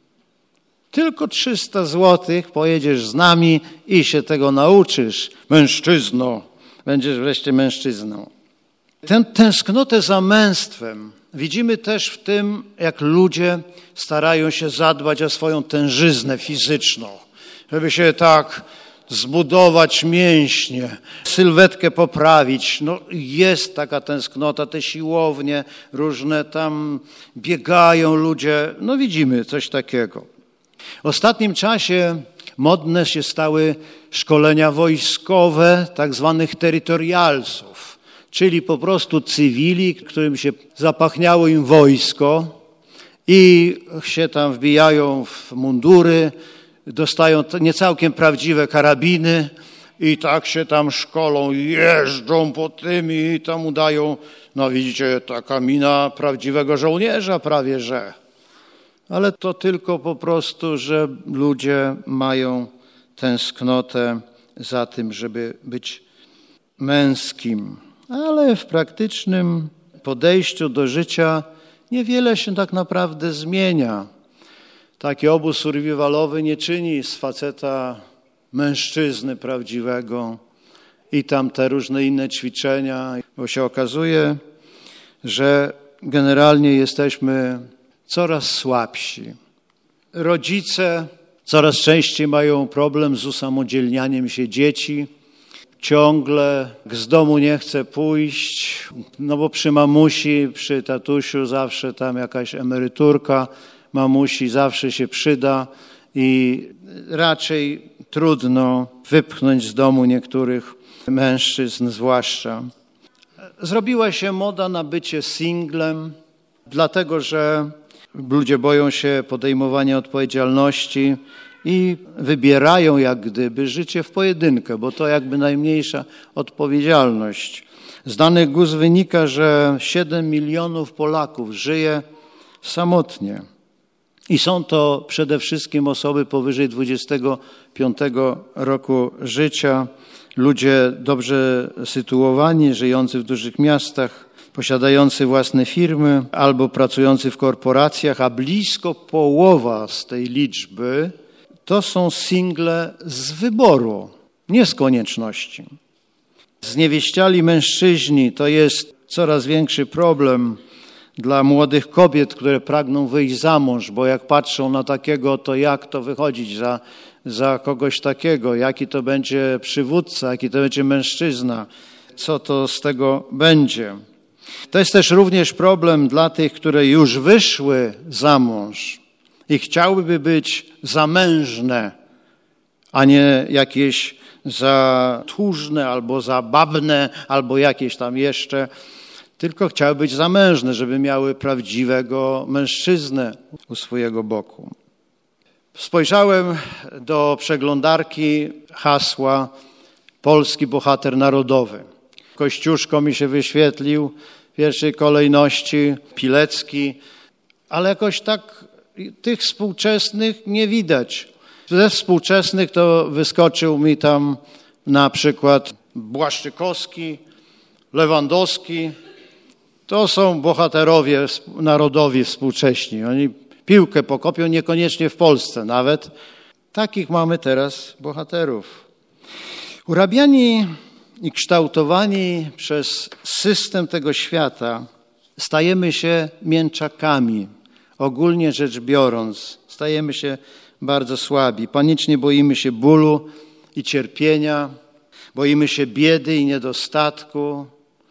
Speaker 4: Tylko 300 zł, pojedziesz z nami i się tego nauczysz. Mężczyzno, będziesz wreszcie mężczyzną. Tę tęsknotę za męstwem widzimy też w tym, jak ludzie starają się zadbać o swoją tężyznę fizyczną, żeby się tak zbudować mięśnie, sylwetkę poprawić. No jest taka tęsknota, te siłownie różne tam biegają ludzie. No widzimy coś takiego. W ostatnim czasie modne się stały szkolenia wojskowe tak zwanych terytorialsów, czyli po prostu cywili, którym się zapachniało im wojsko i się tam wbijają w mundury, dostają niecałkiem prawdziwe karabiny i tak się tam szkolą, jeżdżą po tym i tam udają, no widzicie, taka mina prawdziwego żołnierza prawie że. Ale to tylko po prostu, że ludzie mają tęsknotę za tym, żeby być męskim. Ale w praktycznym podejściu do życia niewiele się tak naprawdę zmienia. Taki obóz survivalowy nie czyni z faceta mężczyzny prawdziwego i tam te różne inne ćwiczenia, bo się okazuje, że generalnie jesteśmy coraz słabsi. Rodzice coraz częściej mają problem z usamodzielnianiem się dzieci. Ciągle z domu nie chce pójść, no bo przy mamusi, przy tatusiu zawsze tam jakaś emeryturka mamusi zawsze się przyda i raczej trudno wypchnąć z domu niektórych mężczyzn zwłaszcza. Zrobiła się moda na bycie singlem, dlatego że ludzie boją się podejmowania odpowiedzialności i wybierają jak gdyby życie w pojedynkę, bo to jakby najmniejsza odpowiedzialność. Z danych GUS wynika, że 7 milionów Polaków żyje samotnie. I są to przede wszystkim osoby powyżej 25 roku życia, ludzie dobrze sytuowani, żyjący w dużych miastach, posiadający własne firmy albo pracujący w korporacjach, a blisko połowa z tej liczby to są single z wyboru, nie z konieczności. Zniewieściali mężczyźni to jest coraz większy problem dla młodych kobiet, które pragną wyjść za mąż, bo jak patrzą na takiego, to jak to wychodzić za kogoś takiego, jaki to będzie przywódca, jaki to będzie mężczyzna, co to z tego będzie. To jest też również problem dla tych, które już wyszły za mąż i chciałyby być zamężne, a nie jakieś za tchórzne albo zabawne, albo jakieś tam jeszcze, tylko chciały być zamężne, żeby miały prawdziwego mężczyznę u swojego boku. Spojrzałem do przeglądarki hasła Polski bohater narodowy. Kościuszko mi się wyświetlił w pierwszej kolejności, Pilecki, ale jakoś tak tych współczesnych nie widać. Ze współczesnych to wyskoczył mi tam na przykład Błaszczykowski, Lewandowski. To są bohaterowie narodowi współcześni. Oni piłkę pokopią, niekoniecznie w Polsce nawet. Takich mamy teraz bohaterów. Urabiani i kształtowani przez system tego świata stajemy się mięczakami. Ogólnie rzecz biorąc, stajemy się bardzo słabi. Panicznie boimy się bólu i cierpienia, boimy się biedy i niedostatku,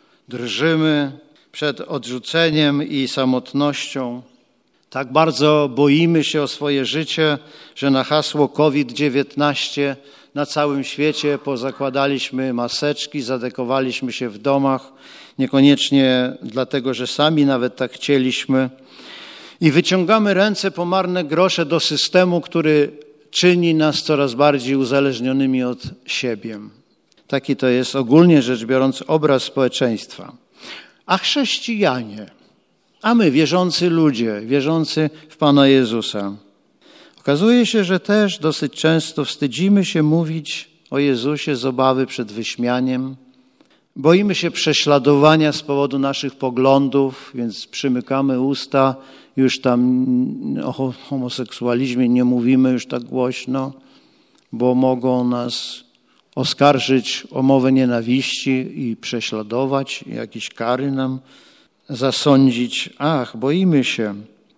Speaker 4: drżymy przed odrzuceniem i samotnością. Tak bardzo boimy się o swoje życie, że na hasło COVID-19 na całym świecie pozakładaliśmy maseczki, zadekowaliśmy się w domach, niekoniecznie dlatego, że sami nawet tak chcieliśmy. I wyciągamy ręce po marne grosze do systemu, który czyni nas coraz bardziej uzależnionymi od siebie. Taki to jest ogólnie rzecz biorąc obraz społeczeństwa. A chrześcijanie, a my wierzący ludzie, wierzący w Pana Jezusa, okazuje się, że też dosyć często wstydzimy się mówić o Jezusie z obawy przed wyśmianiem. Boimy się prześladowania z powodu naszych poglądów, więc przymykamy usta, już tam o homoseksualizmie nie mówimy już tak głośno, bo mogą nas oskarżyć o mowę nienawiści i prześladować, jakieś kary nam zasądzić. Boimy się.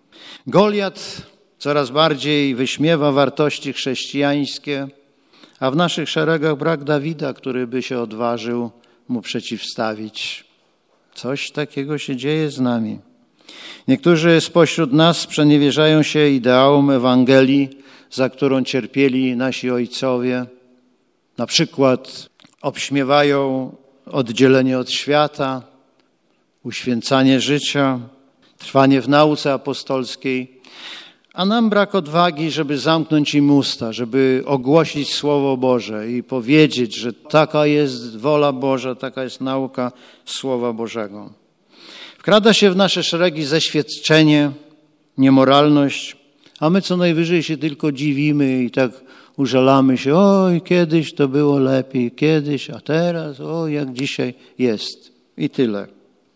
Speaker 4: Goliat coraz bardziej wyśmiewa wartości chrześcijańskie, a w naszych szeregach brak Dawida, który by się odważył mu przeciwstawić. Coś takiego się dzieje z nami. Niektórzy spośród nas sprzeniewierzają się ideałom Ewangelii, za którą cierpieli nasi ojcowie. Na przykład obśmiewają oddzielenie od świata, uświęcanie życia, trwanie w nauce apostolskiej, a nam brak odwagi, żeby zamknąć im usta, żeby ogłosić Słowo Boże i powiedzieć, że taka jest wola Boża, taka jest nauka Słowa Bożego. Wkrada się w nasze szeregi zeświadczenie, niemoralność, a my co najwyżej się tylko dziwimy i tak użalamy się, oj, kiedyś to było lepiej, kiedyś, a teraz, oj, jak dzisiaj jest. I tyle.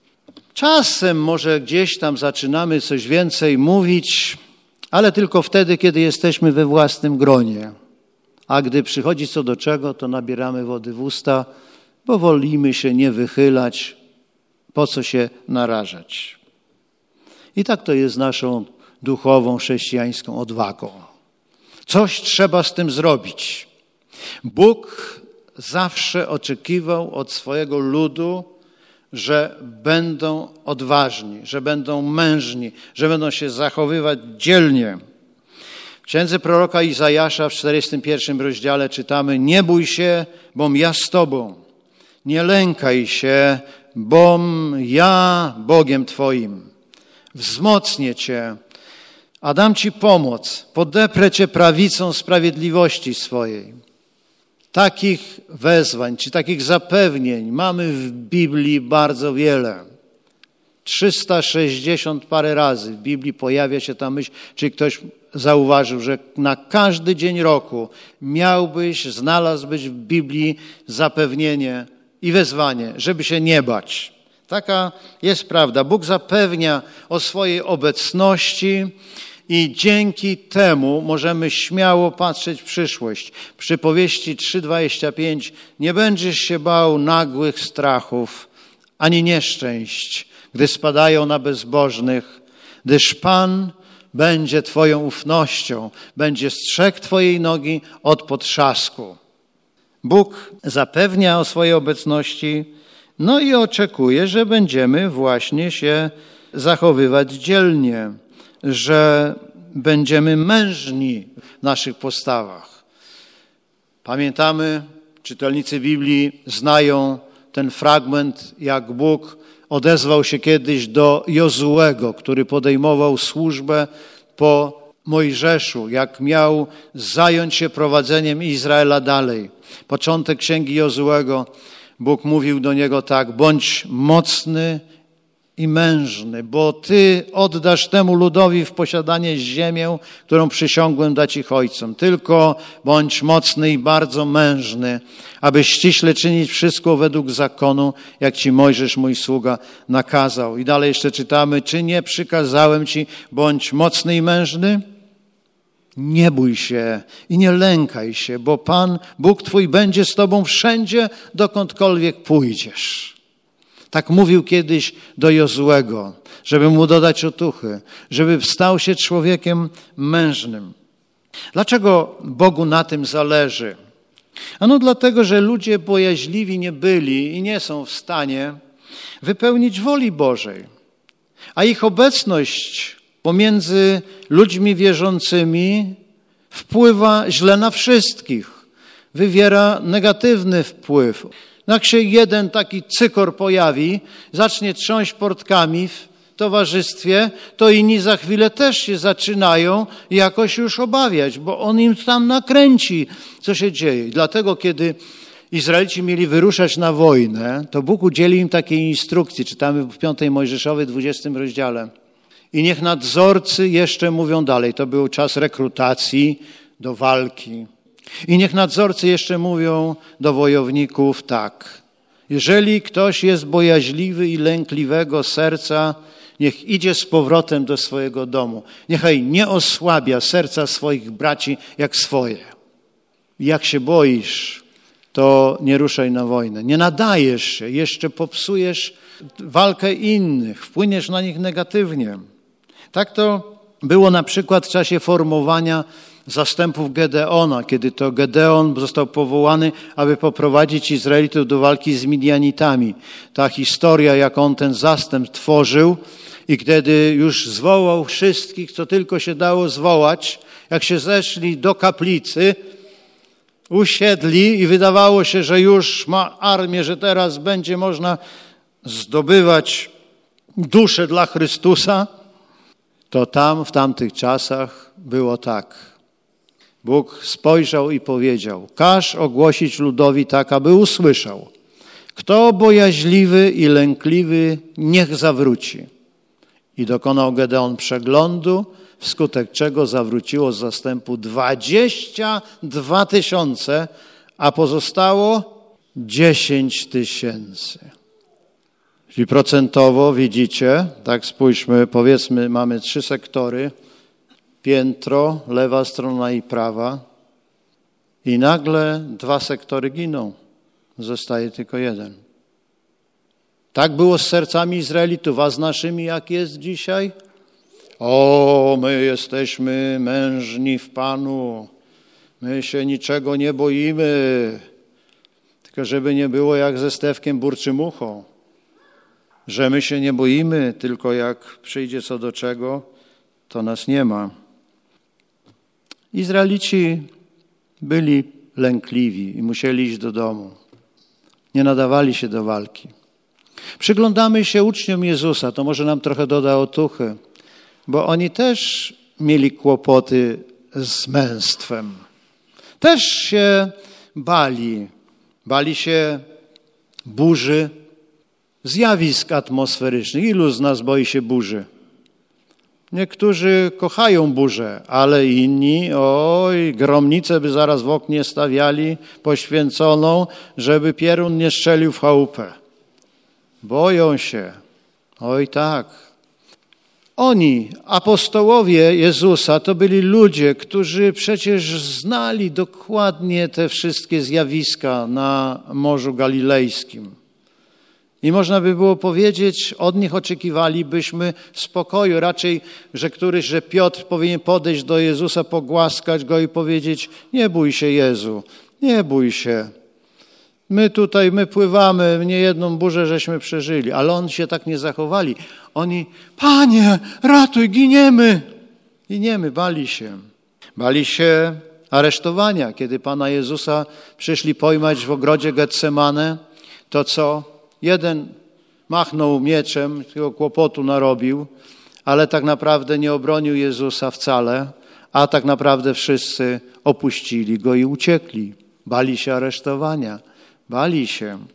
Speaker 4: Czasem może gdzieś tam zaczynamy coś więcej mówić, ale tylko wtedy, kiedy jesteśmy we własnym gronie. A gdy przychodzi co do czego, to nabieramy wody w usta, bo wolimy się nie wychylać, po co się narażać. I tak to jest naszą duchową, chrześcijańską odwagą. Coś trzeba z tym zrobić. Bóg zawsze oczekiwał od swojego ludu, że będą odważni, że będą mężni, że będą się zachowywać dzielnie. W księdze proroka Izajasza w 41 rozdziale czytamy: nie bój się, bom ja z tobą. Nie lękaj się, bom ja Bogiem twoim. Wzmocnię cię, a dam ci pomoc, podeprę cię prawicą sprawiedliwości swojej. Takich wezwań, czy takich zapewnień mamy w Biblii bardzo wiele. 360 parę razy w Biblii pojawia się ta myśl, czy ktoś zauważył, że na każdy dzień roku znalazłbyś w Biblii zapewnienie i wezwanie, żeby się nie bać. Taka jest prawda. Bóg zapewnia o swojej obecności i dzięki temu możemy śmiało patrzeć w przyszłość. Przypowieści 3:25: nie będziesz się bał nagłych strachów, ani nieszczęść, gdy spadają na bezbożnych, gdyż Pan będzie twoją ufnością, będzie strzegł twojej nogi od potrzasku. Bóg zapewnia o swojej obecności, no i oczekuje, że będziemy właśnie się zachowywać dzielnie, że będziemy mężni w naszych postawach. Pamiętamy, czytelnicy Biblii znają ten fragment, jak Bóg odezwał się kiedyś do Jozułego, który podejmował służbę po Mojżeszu, jak miał zająć się prowadzeniem Izraela dalej. Początek księgi Jozułego, Bóg mówił do niego tak: bądź mocny i mężny, bo ty oddasz temu ludowi w posiadanie ziemię, którą przysiągłem dać ich ojcom. Tylko bądź mocny i bardzo mężny, aby ściśle czynić wszystko według zakonu, jak ci Mojżesz, mój sługa, nakazał. I dalej jeszcze czytamy: czy nie przykazałem ci, bądź mocny i mężny? Nie bój się i nie lękaj się, bo Pan, Bóg twój, będzie z tobą wszędzie, dokądkolwiek pójdziesz. Tak mówił kiedyś do Jozułego, żeby mu dodać otuchy, żeby stał się człowiekiem mężnym. Dlaczego Bogu na tym zależy? Ano dlatego, że ludzie bojaźliwi nie byli i nie są w stanie wypełnić woli Bożej. A ich obecność pomiędzy ludźmi wierzącymi wpływa źle na wszystkich. Wywiera negatywny wpływ. Jak się jeden taki cykor pojawi, zacznie trząść portkami w towarzystwie, to inni za chwilę też się zaczynają jakoś już obawiać, bo on im tam nakręci, co się dzieje. I dlatego, kiedy Izraelici mieli wyruszać na wojnę, to Bóg udzielił im takiej instrukcji, czytamy w 5 Mojżeszowej, 20 rozdziale. I niech nadzorcy jeszcze mówią dalej, to był czas rekrutacji do walki. I niech nadzorcy jeszcze mówią do wojowników tak. Jeżeli ktoś jest bojaźliwy i lękliwego serca, niech idzie z powrotem do swojego domu. Niechaj nie osłabia serca swoich braci jak swoje. Jak się boisz, to nie ruszaj na wojnę. Nie nadajesz się, jeszcze popsujesz walkę innych, wpłyniesz na nich negatywnie. Tak to było na przykład w czasie formowania zastępów Gedeona, kiedy to Gedeon został powołany, aby poprowadzić Izraelitów do walki z Midianitami. Ta historia, jak on ten zastęp tworzył i kiedy już zwołał wszystkich, co tylko się dało zwołać, jak się zeszli do kaplicy, usiedli i wydawało się, że już ma armię, że teraz będzie można zdobywać duszę dla Chrystusa, to tam w tamtych czasach było tak. Bóg spojrzał i powiedział, każ ogłosić ludowi tak, aby usłyszał. Kto bojaźliwy i lękliwy, niech zawróci. I dokonał Gedeon przeglądu, wskutek czego zawróciło z zastępu 22 000, a pozostało 10 000. Czyli procentowo widzicie, tak spójrzmy, powiedzmy mamy 3 sektory, piętro, lewa strona i prawa i nagle 2 sektory giną, zostaje tylko 1. Tak było z sercami Izraelitów, a z naszymi jak jest dzisiaj? O, my jesteśmy mężni w Panu, my się niczego nie boimy, tylko żeby nie było jak ze Stefkiem Burczymuchą, że my się nie boimy, tylko jak przyjdzie co do czego, to nas nie ma. Izraelici byli lękliwi i musieli iść do domu. Nie nadawali się do walki. Przyglądamy się uczniom Jezusa, to może nam trochę doda otuchy, bo oni też mieli kłopoty z męstwem. Też się bali. Bali się burzy, zjawisk atmosferycznych. Ilu z nas boi się burzy? Niektórzy kochają burzę, ale inni, gromnicę by zaraz w oknie stawiali poświęconą, żeby piorun nie strzelił w chałupę. Boją się. Oj tak. Oni, apostołowie Jezusa, to byli ludzie, którzy przecież znali dokładnie te wszystkie zjawiska na Morzu Galilejskim. I można by było powiedzieć, od nich oczekiwalibyśmy spokoju. Raczej, że Piotr powinien podejść do Jezusa, pogłaskać go i powiedzieć, nie bój się Jezu, nie bój się. My pływamy, niejedną burzę żeśmy przeżyli, ale oni się tak nie zachowali. Oni, Panie, ratuj, giniemy. Giniemy, bali się. Bali się aresztowania. Kiedy Pana Jezusa przyszli pojmać w ogrodzie Getsemane, to co? Jeden machnął mieczem, tylko kłopotu narobił, ale tak naprawdę nie obronił Jezusa wcale, a tak naprawdę wszyscy opuścili go i uciekli. Bali się aresztowania. Bali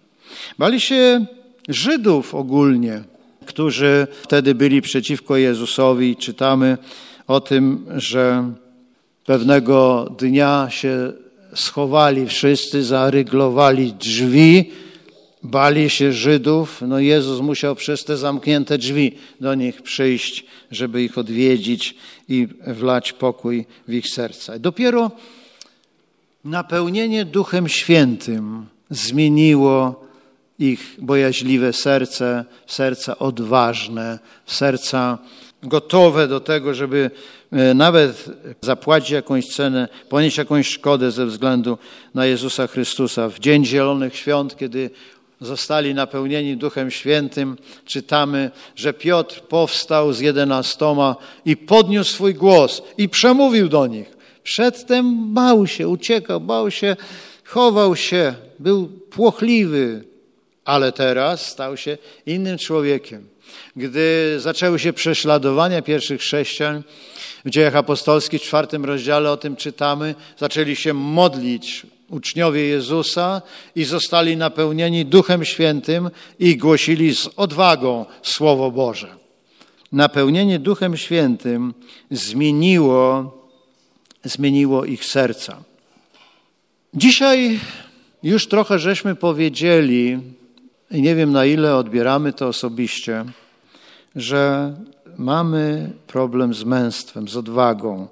Speaker 4: się Żydów ogólnie, którzy wtedy byli przeciwko Jezusowi. Czytamy o tym, że pewnego dnia się schowali wszyscy, zaryglowali drzwi, bali się Żydów. No Jezus musiał przez te zamknięte drzwi do nich przyjść, żeby ich odwiedzić i wlać pokój w ich serca. Dopiero napełnienie Duchem Świętym zmieniło ich bojaźliwe serce, serca odważne, serca gotowe do tego, żeby nawet zapłacić jakąś cenę, ponieść jakąś szkodę ze względu na Jezusa Chrystusa. W Dzień Zielonych Świąt, kiedy zostali napełnieni Duchem Świętym, czytamy, że Piotr powstał z 11 i podniósł swój głos i przemówił do nich. Przedtem bał się, uciekał, bał się, chował się, był płochliwy, ale teraz stał się innym człowiekiem. Gdy zaczęły się prześladowania pierwszych chrześcijan, w Dziejach Apostolskich, w 4 rozdziale o tym czytamy, zaczęli się modlić uczniowie Jezusa i zostali napełnieni Duchem Świętym i głosili z odwagą Słowo Boże. Napełnienie Duchem Świętym zmieniło ich serca. Dzisiaj już trochę żeśmy powiedzieli, i nie wiem na ile odbieramy to osobiście, że mamy problem z męstwem, z odwagą.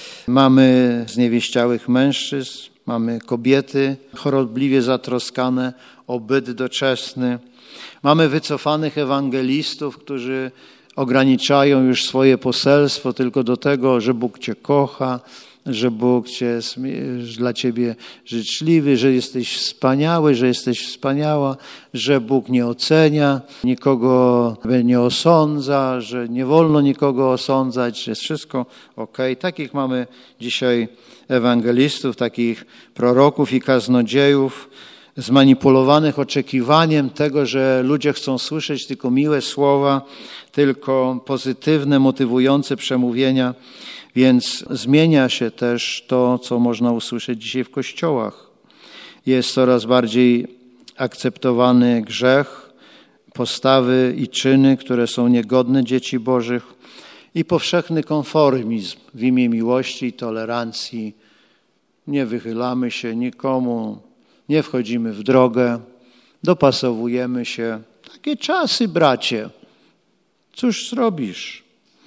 Speaker 4: Mamy zniewieściałych mężczyzn, mamy kobiety chorobliwie zatroskane o byt doczesny. Mamy wycofanych ewangelistów, którzy ograniczają już swoje poselstwo tylko do tego, że Bóg Cię kocha, że Bóg jest dla Ciebie życzliwy, że jesteś wspaniały, że jesteś wspaniała, że Bóg nie ocenia, nikogo nie osądza, że nie wolno nikogo osądzać, że jest wszystko okej. Takich mamy dzisiaj ewangelistów, takich proroków i kaznodziejów, zmanipulowanych oczekiwaniem tego, że ludzie chcą słyszeć tylko miłe słowa, tylko pozytywne, motywujące przemówienia. Więc zmienia się też to, co można usłyszeć dzisiaj w kościołach. Jest coraz bardziej akceptowany grzech, postawy i czyny, które są niegodne dzieci Bożych i powszechny konformizm w imię miłości i tolerancji. Nie wychylamy się nikomu, nie wchodzimy w drogę, dopasowujemy się. Takie czasy, bracie. Cóż zrobisz?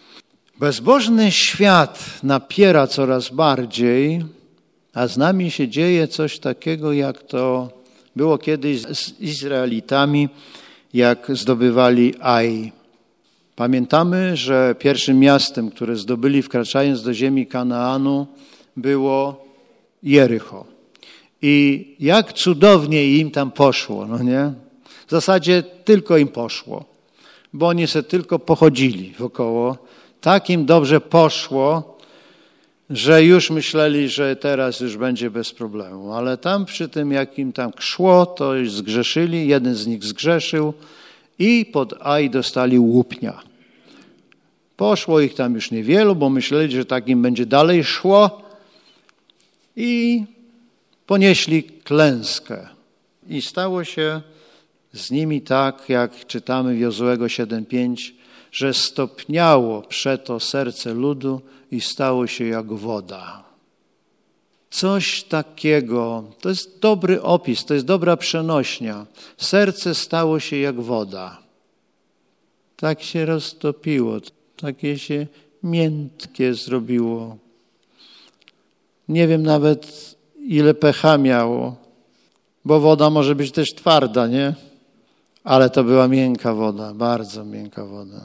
Speaker 4: Bezbożny świat napiera coraz bardziej, a z nami się dzieje coś takiego, jak to było kiedyś z Izraelitami, jak zdobywali Aj. Pamiętamy, że pierwszym miastem, które zdobyli wkraczając do ziemi Kanaanu, było Jericho. I jak cudownie im tam poszło, no nie? W zasadzie tylko im poszło, bo oni se tylko pochodzili wokoło. Tak im dobrze poszło, że już myśleli, że teraz już będzie bez problemu. Ale tam przy tym, jak im tam szło, to już zgrzeszyli, jeden z nich zgrzeszył i pod Aj dostali łupnia. Poszło ich tam już niewielu, bo myśleli, że tak im będzie dalej szło i ponieśli klęskę. I stało się z nimi tak, jak czytamy w Jozuego 7:5, że stopniało przeto serce ludu i stało się jak woda. Coś takiego, to jest dobry opis, to jest dobra przenośnia. Serce stało się jak woda. Tak się roztopiło, takie się miętkie zrobiło. Nie wiem nawet, ile pH miało, bo woda może być też twarda, nie? Ale to była miękka woda, bardzo miękka woda.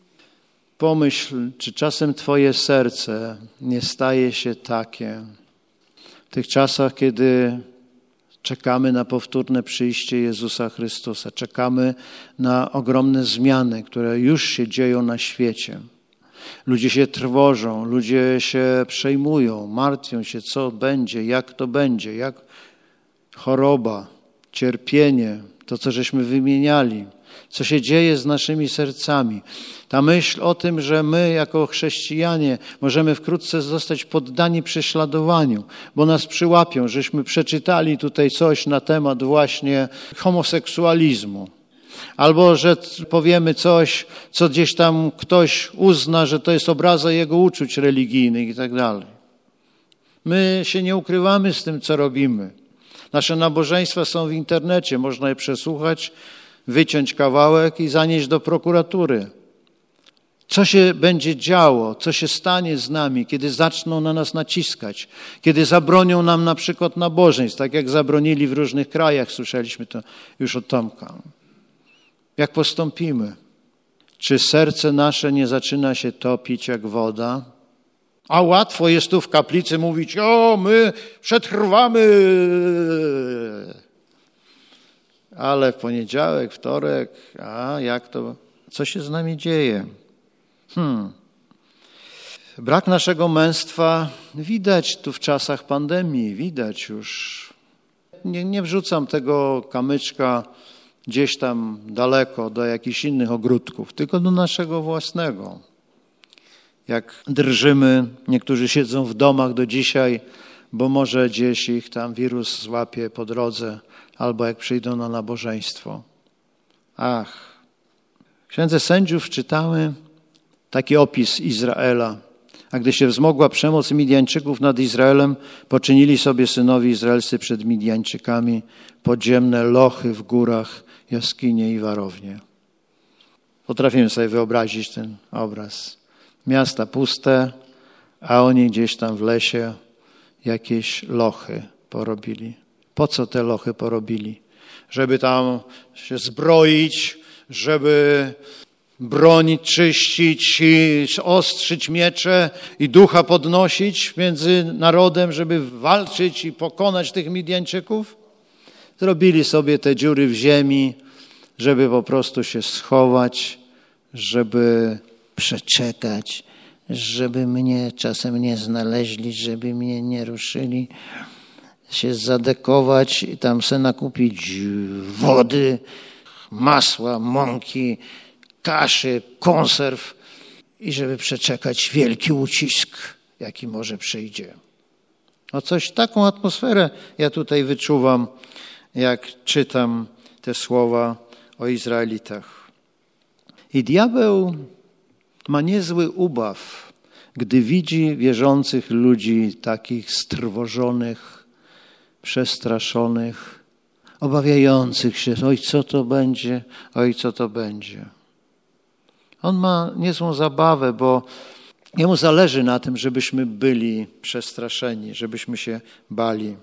Speaker 4: Pomyśl, czy czasem twoje serce nie staje się takie w tych czasach, kiedy czekamy na powtórne przyjście Jezusa Chrystusa, czekamy na ogromne zmiany, które już się dzieją na świecie. Ludzie się trwożą, ludzie się przejmują, martwią się, co będzie, jak choroba, cierpienie, to, co żeśmy wymieniali, co się dzieje z naszymi sercami. Ta myśl o tym, że my jako chrześcijanie możemy wkrótce zostać poddani prześladowaniu, bo nas przyłapią, żeśmy przeczytali tutaj coś na temat właśnie homoseksualizmu. Albo że powiemy coś, co gdzieś tam ktoś uzna, że to jest obraza jego uczuć religijnych i tak dalej. My się nie ukrywamy z tym, co robimy. Nasze nabożeństwa są w internecie, można je przesłuchać, wyciąć kawałek i zanieść do prokuratury. Co się będzie działo, co się stanie z nami, kiedy zaczną na nas naciskać, kiedy zabronią nam na przykład nabożeństw, tak jak zabronili w różnych krajach, słyszeliśmy to już od Tomka. Jak postąpimy? Czy serce nasze nie zaczyna się topić jak woda? A łatwo jest tu w kaplicy mówić, o, my przetrwamy. Ale w poniedziałek, wtorek, a jak to, co się z nami dzieje? Brak naszego męstwa widać tu w czasach pandemii, widać już. Nie wrzucam tego kamyczka gdzieś tam daleko do jakichś innych ogródków, tylko do naszego własnego. Jak drżymy, niektórzy siedzą w domach do dzisiaj, bo może gdzieś ich tam wirus złapie po drodze, albo jak przyjdą na nabożeństwo. W Księdze Sędziów czytamy taki opis Izraela. A gdy się wzmogła przemoc Midjańczyków nad Izraelem, poczynili sobie synowie izraelscy przed Midjańczykami podziemne lochy w górach, jaskinie i warownie. Potrafimy sobie wyobrazić ten obraz. Miasta puste, a oni gdzieś tam w lesie jakieś lochy porobili. Po co te lochy porobili? Żeby tam się zbroić, żeby broń czyścić i ostrzyć miecze i ducha podnosić między narodem, żeby walczyć i pokonać tych Midjańczyków? Zrobili sobie te dziury w ziemi, żeby po prostu się schować, żeby przeczekać, żeby mnie czasem nie znaleźli, żeby mnie nie ruszyli, się zadekować i tam se nakupić wody, masła, mąki, kaszy, konserw i żeby przeczekać wielki ucisk, jaki może przyjdzie. Taką atmosferę ja tutaj wyczuwam, jak czytam te słowa o Izraelitach. I diabeł ma niezły ubaw, gdy widzi wierzących ludzi takich strwożonych, przestraszonych, obawiających się, oj co to będzie, oj co to będzie. On ma niezłą zabawę, bo jemu zależy na tym, żebyśmy byli przestraszeni, żebyśmy się bali.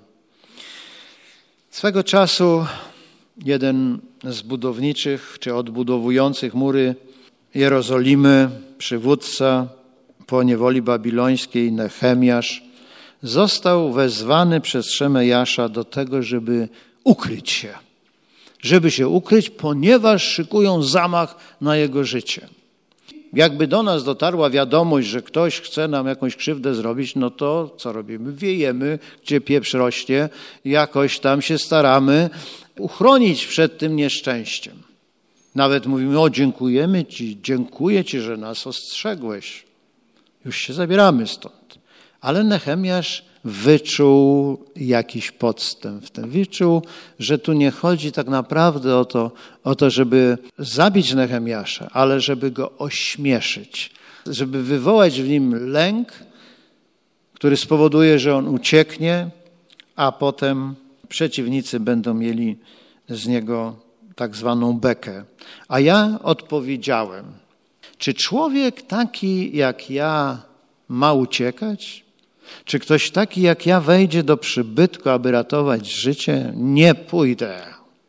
Speaker 4: Swego czasu jeden z budowniczych czy odbudowujących mury Jerozolimy, przywódca po niewoli babilońskiej, Nehemiasz, został wezwany przez Szemejasza do tego, żeby ukryć się. Żeby się ukryć, ponieważ szykują zamach na jego życie. Jakby do nas dotarła wiadomość, że ktoś chce nam jakąś krzywdę zrobić, no to co robimy? Wiejemy, gdzie pieprz rośnie, jakoś tam się staramy uchronić przed tym nieszczęściem. Nawet mówimy, o dziękujemy Ci, dziękuję Ci, że nas ostrzegłeś. Już się zabieramy stąd. Ale Nehemiasz wyczuł jakiś podstęp w tym. Wyczuł, że tu nie chodzi tak naprawdę o to, żeby zabić Nehemiasza, ale żeby go ośmieszyć, żeby wywołać w nim lęk, który spowoduje, że on ucieknie, a potem przeciwnicy będą mieli z niego tak zwaną bekę. A ja odpowiedziałem, czy człowiek taki jak ja ma uciekać? Czy ktoś taki jak ja wejdzie do przybytku, aby ratować życie? Nie pójdę.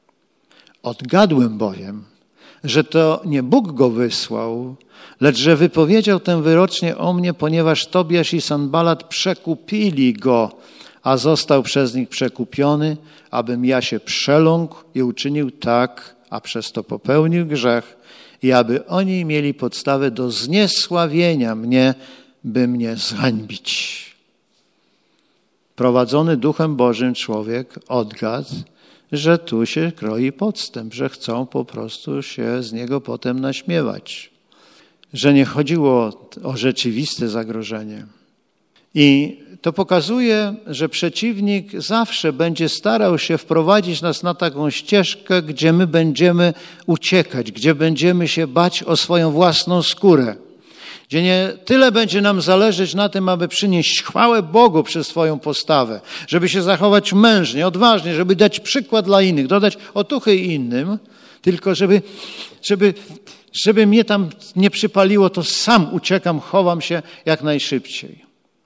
Speaker 4: Odgadłem bowiem, że to nie Bóg go wysłał, lecz że wypowiedział tę wyrocznie o mnie, ponieważ Tobiasz i Sanballat przekupili go, a został przez nich przekupiony, abym ja się przeląkł i uczynił tak, a przez to popełnił grzech i aby oni mieli podstawę do zniesławienia mnie, by mnie zhańbić. Prowadzony Duchem Bożym człowiek odgadł, że tu się kroi podstęp, że chcą po prostu się z niego potem naśmiewać. Że nie chodziło o rzeczywiste zagrożenie. I to pokazuje, że przeciwnik zawsze będzie starał się wprowadzić nas na taką ścieżkę, gdzie my będziemy uciekać, gdzie będziemy się bać o swoją własną skórę. Gdzie nie tyle będzie nam zależeć na tym, aby przynieść chwałę Bogu przez swoją postawę, żeby się zachować mężnie, odważnie, żeby dać przykład dla innych, dodać otuchy innym, tylko żeby Żeby mnie tam nie przypaliło, to sam uciekam, chowam się jak najszybciej.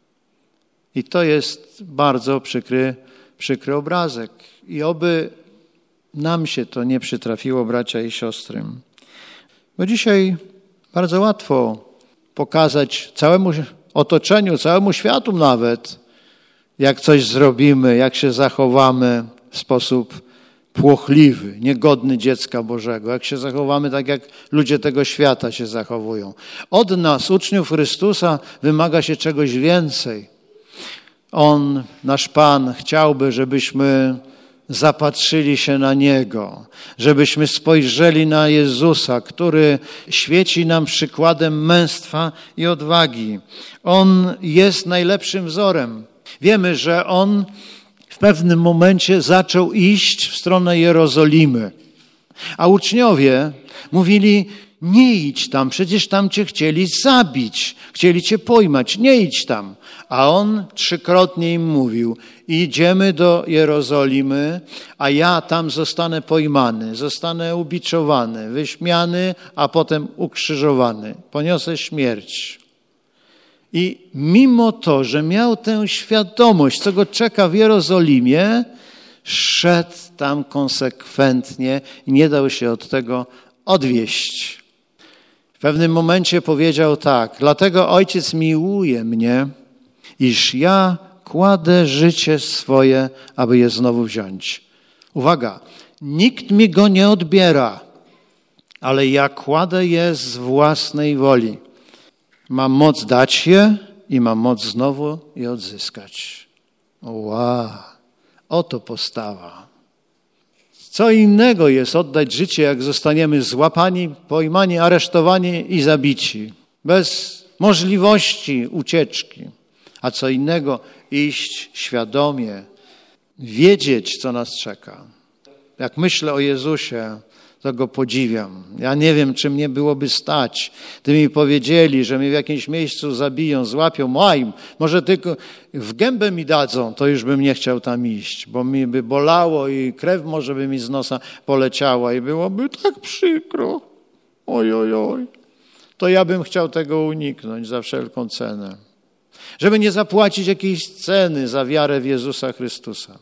Speaker 4: I to jest bardzo przykry obrazek. I oby nam się to nie przytrafiło, bracia i siostry. Bo dzisiaj bardzo łatwo pokazać całemu otoczeniu, całemu światu nawet, jak coś zrobimy, jak się zachowamy w sposób płochliwy, niegodny dziecka Bożego, jak się zachowamy tak, jak ludzie tego świata się zachowują. Od nas, uczniów Chrystusa, wymaga się czegoś więcej. On, nasz Pan, chciałby, żebyśmy zapatrzyli się na Niego, żebyśmy spojrzeli na Jezusa, który świeci nam przykładem męstwa i odwagi. On jest najlepszym wzorem. Wiemy, że On w pewnym momencie zaczął iść w stronę Jerozolimy, a uczniowie mówili: nie idź tam, przecież tam cię chcieli zabić, chcieli cię pojmać, nie idź tam. A on 3-krotnie im mówił: idziemy do Jerozolimy, a ja tam zostanę pojmany, zostanę ubiczowany, wyśmiany, a potem ukrzyżowany. Poniosę śmierć. I mimo to, że miał tę świadomość, co go czeka w Jerozolimie, szedł tam konsekwentnie i nie dał się od tego odwieść. W pewnym momencie powiedział tak: dlatego Ojciec miłuje mnie, iż ja kładę życie swoje, aby je znowu wziąć. Uwaga, nikt mi go nie odbiera, ale ja kładę je z własnej woli. Mam moc dać je i mam moc znowu je odzyskać. Wow, oto postawa. Co innego jest oddać życie, jak zostaniemy złapani, pojmani, aresztowani i zabici. Bez możliwości ucieczki. A co innego iść świadomie, wiedzieć, co nas czeka. Jak myślę o Jezusie, to Go podziwiam. Ja nie wiem, czy mnie byłoby stać. Gdyby mi powiedzieli, że mnie w jakimś miejscu zabiją, złapią, może tylko w gębę mi dadzą, to już bym nie chciał tam iść, bo mi by bolało i krew może by mi z nosa poleciała i byłoby tak przykro. Oj. To ja bym chciał tego uniknąć za wszelką cenę. Żeby nie zapłacić jakiejś ceny za wiarę w Jezusa Chrystusa.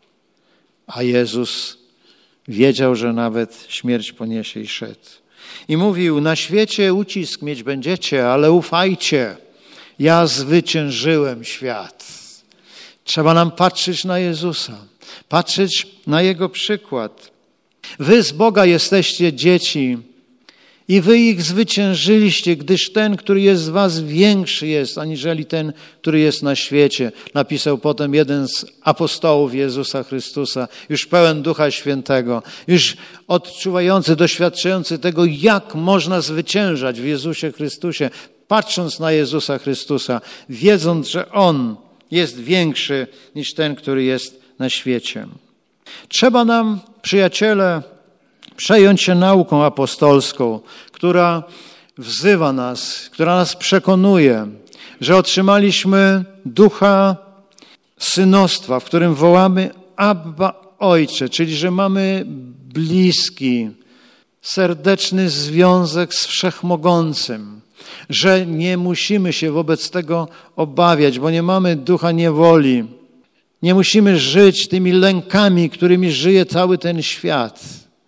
Speaker 4: A Jezus wiedział, że nawet śmierć poniesie i szedł. I mówił: na świecie ucisk mieć będziecie, ale ufajcie, ja zwyciężyłem świat. Trzeba nam patrzeć na Jezusa, patrzeć na Jego przykład. Wy z Boga jesteście dzieci i wy ich zwyciężyliście, gdyż ten, który jest z was, większy jest, aniżeli ten, który jest na świecie. Napisał potem jeden z apostołów Jezusa Chrystusa, już pełen Ducha Świętego, już odczuwający, doświadczający tego, jak można zwyciężać w Jezusie Chrystusie, patrząc na Jezusa Chrystusa, wiedząc, że On jest większy niż ten, który jest na świecie. Trzeba nam, przyjaciele, przejąć się nauką apostolską, która wzywa nas, która nas przekonuje, że otrzymaliśmy ducha synostwa, w którym wołamy Abba Ojcze, czyli że mamy bliski, serdeczny związek z Wszechmogącym, że nie musimy się wobec tego obawiać, bo nie mamy ducha niewoli. Nie musimy żyć tymi lękami, którymi żyje cały ten świat.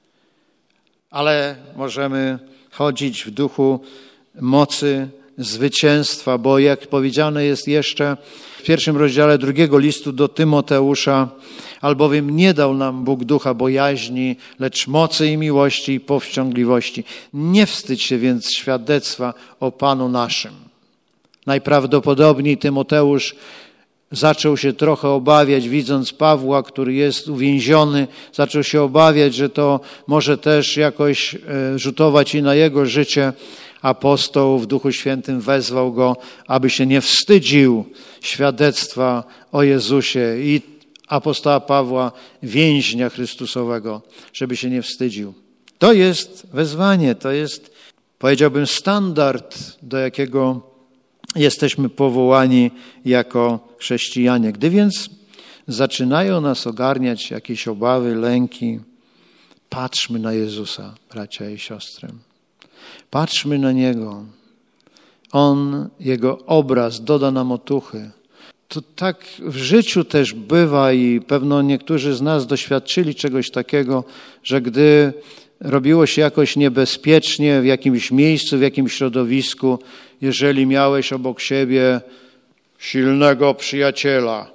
Speaker 4: Ale możemy chodzić w duchu mocy zwycięstwa, bo jak powiedziane jest jeszcze w 1 rozdziale 2 listu do Tymoteusza, albowiem nie dał nam Bóg ducha bojaźni, lecz mocy i miłości i powściągliwości. Nie wstydź się więc świadectwa o Panu naszym. Najprawdopodobniej Tymoteusz zaczął się trochę obawiać, widząc Pawła, który jest uwięziony. Zaczął się obawiać, że to może też jakoś rzutować i na jego życie. Apostoł w Duchu Świętym wezwał go, aby się nie wstydził świadectwa o Jezusie i apostoła Pawła, więźnia Chrystusowego, żeby się nie wstydził. To jest wezwanie, to jest, powiedziałbym, standard, do jakiego jesteśmy powołani jako chrześcijanie. Gdy więc zaczynają nas ogarniać jakieś obawy, lęki, patrzmy na Jezusa, bracia i siostry. Patrzmy na Niego. Jego obraz doda nam otuchy. To tak w życiu też bywa i pewno niektórzy z nas doświadczyli czegoś takiego, że gdy robiło się jakoś niebezpiecznie w jakimś miejscu, w jakimś środowisku, jeżeli miałeś obok siebie silnego przyjaciela,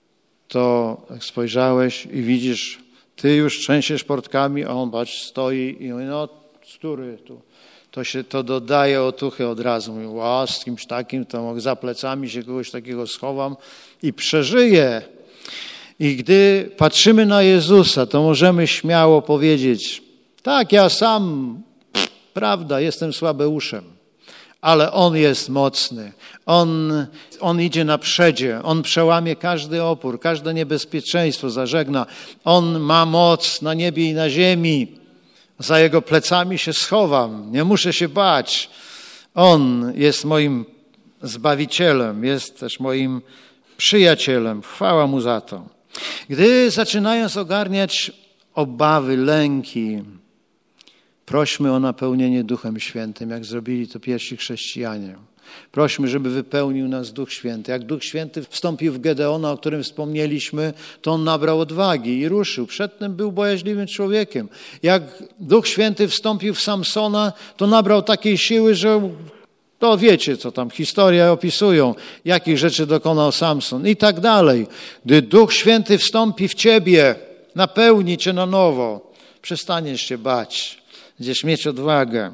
Speaker 4: to jak spojrzałeś i widzisz, ty już trzęsiesz portkami, a on patrz, stoi i mówi, no który tu? To dodaje otuchy od razu. Mówi, wow, z kimś takim, to za plecami się kogoś takiego schowam i przeżyję. I gdy patrzymy na Jezusa, to możemy śmiało powiedzieć, tak, ja sam, prawda, jestem słabeuszem, ale On jest mocny. On idzie na przedzie, On przełamie każdy opór, każde niebezpieczeństwo zażegna. On ma moc na niebie i na ziemi. Za Jego plecami się schowam, nie muszę się bać. On jest moim Zbawicielem, jest też moim przyjacielem. Chwała Mu za to. Gdy zaczynając ogarniać obawy, lęki, prośmy o napełnienie Duchem Świętym, jak zrobili to pierwsi chrześcijanie. Prośmy, żeby wypełnił nas Duch Święty. Jak Duch Święty wstąpił w Gedeona, o którym wspomnieliśmy, to on nabrał odwagi i ruszył. Przedtem był bojaźliwym człowiekiem. Jak Duch Święty wstąpił w Samsona, to nabrał takiej siły, że to wiecie, co tam historie opisują, jakich rzeczy dokonał Samson i tak dalej. Gdy Duch Święty wstąpi w ciebie, napełni cię na nowo, przestaniesz się bać, będziesz mieć odwagę.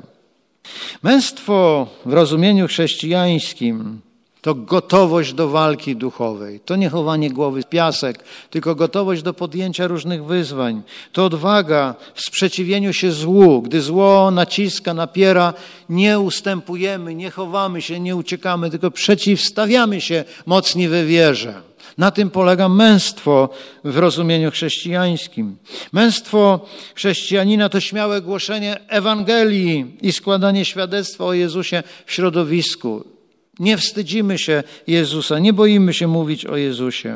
Speaker 4: Męstwo w rozumieniu chrześcijańskim to gotowość do walki duchowej. To nie chowanie głowy w piasek, tylko gotowość do podjęcia różnych wyzwań. To odwaga w sprzeciwieniu się złu. Gdy zło naciska, napiera, nie ustępujemy, nie chowamy się, nie uciekamy, tylko przeciwstawiamy się mocni we wierze. Na tym polega męstwo w rozumieniu chrześcijańskim. Męstwo chrześcijanina to śmiałe głoszenie Ewangelii i składanie świadectwa o Jezusie w środowisku. Nie wstydzimy się Jezusa, nie boimy się mówić o Jezusie.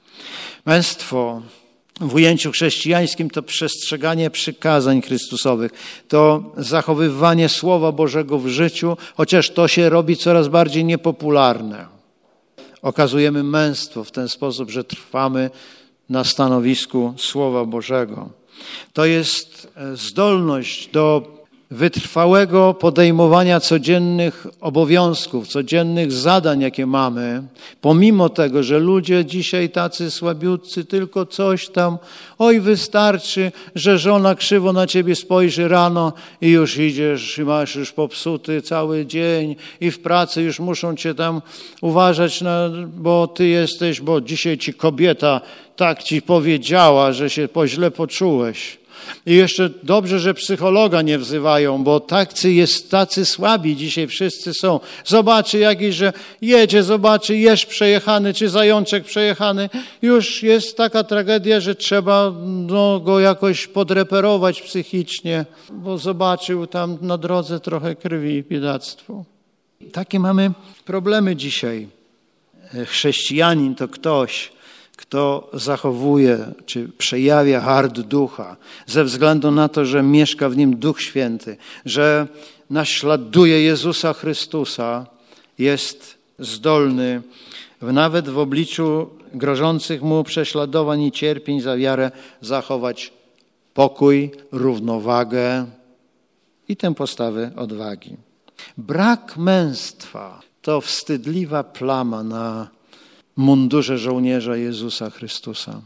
Speaker 4: Męstwo w ujęciu chrześcijańskim to przestrzeganie przykazań Chrystusowych, to zachowywanie Słowa Bożego w życiu, chociaż to się robi coraz bardziej niepopularne. Okazujemy męstwo w ten sposób, że trwamy na stanowisku Słowa Bożego. To jest zdolność do wytrwałego podejmowania codziennych obowiązków, codziennych zadań, jakie mamy, pomimo tego, że ludzie dzisiaj tacy słabiutcy, tylko coś tam, oj wystarczy, że żona krzywo na ciebie spojrzy rano i już idziesz i masz już popsuty cały dzień i w pracy już muszą cię tam uważać, bo ty jesteś, bo dzisiaj ci kobieta tak ci powiedziała, że się źle poczułeś. I jeszcze dobrze, że psychologa nie wzywają, bo tacy słabi dzisiaj wszyscy są. Zobaczy jakiś, że jedzie, zobaczy jeż przejechany, czy zajączek przejechany. Już jest taka tragedia, że trzeba go jakoś podreperować psychicznie, bo zobaczył tam na drodze trochę krwi, biedactwo. Takie mamy problemy dzisiaj. Chrześcijanin to ktoś, kto zachowuje czy przejawia hart ducha ze względu na to, że mieszka w nim Duch Święty, że naśladuje Jezusa Chrystusa, jest zdolny nawet w obliczu grożących mu prześladowań i cierpień za wiarę zachować pokój, równowagę i tę postawę odwagi. Brak męstwa to wstydliwa plama na mundurze żołnierza Jezusa Chrystusa.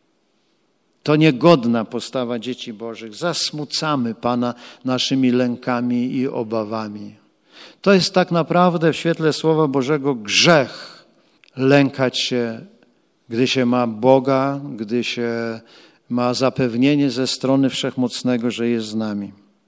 Speaker 4: To niegodna postawa dzieci Bożych. Zasmucamy Pana naszymi lękami i obawami. To jest tak naprawdę w świetle Słowa Bożego grzech. Lękać się, gdy się ma Boga, gdy się ma zapewnienie ze strony Wszechmocnego, że jest z nami.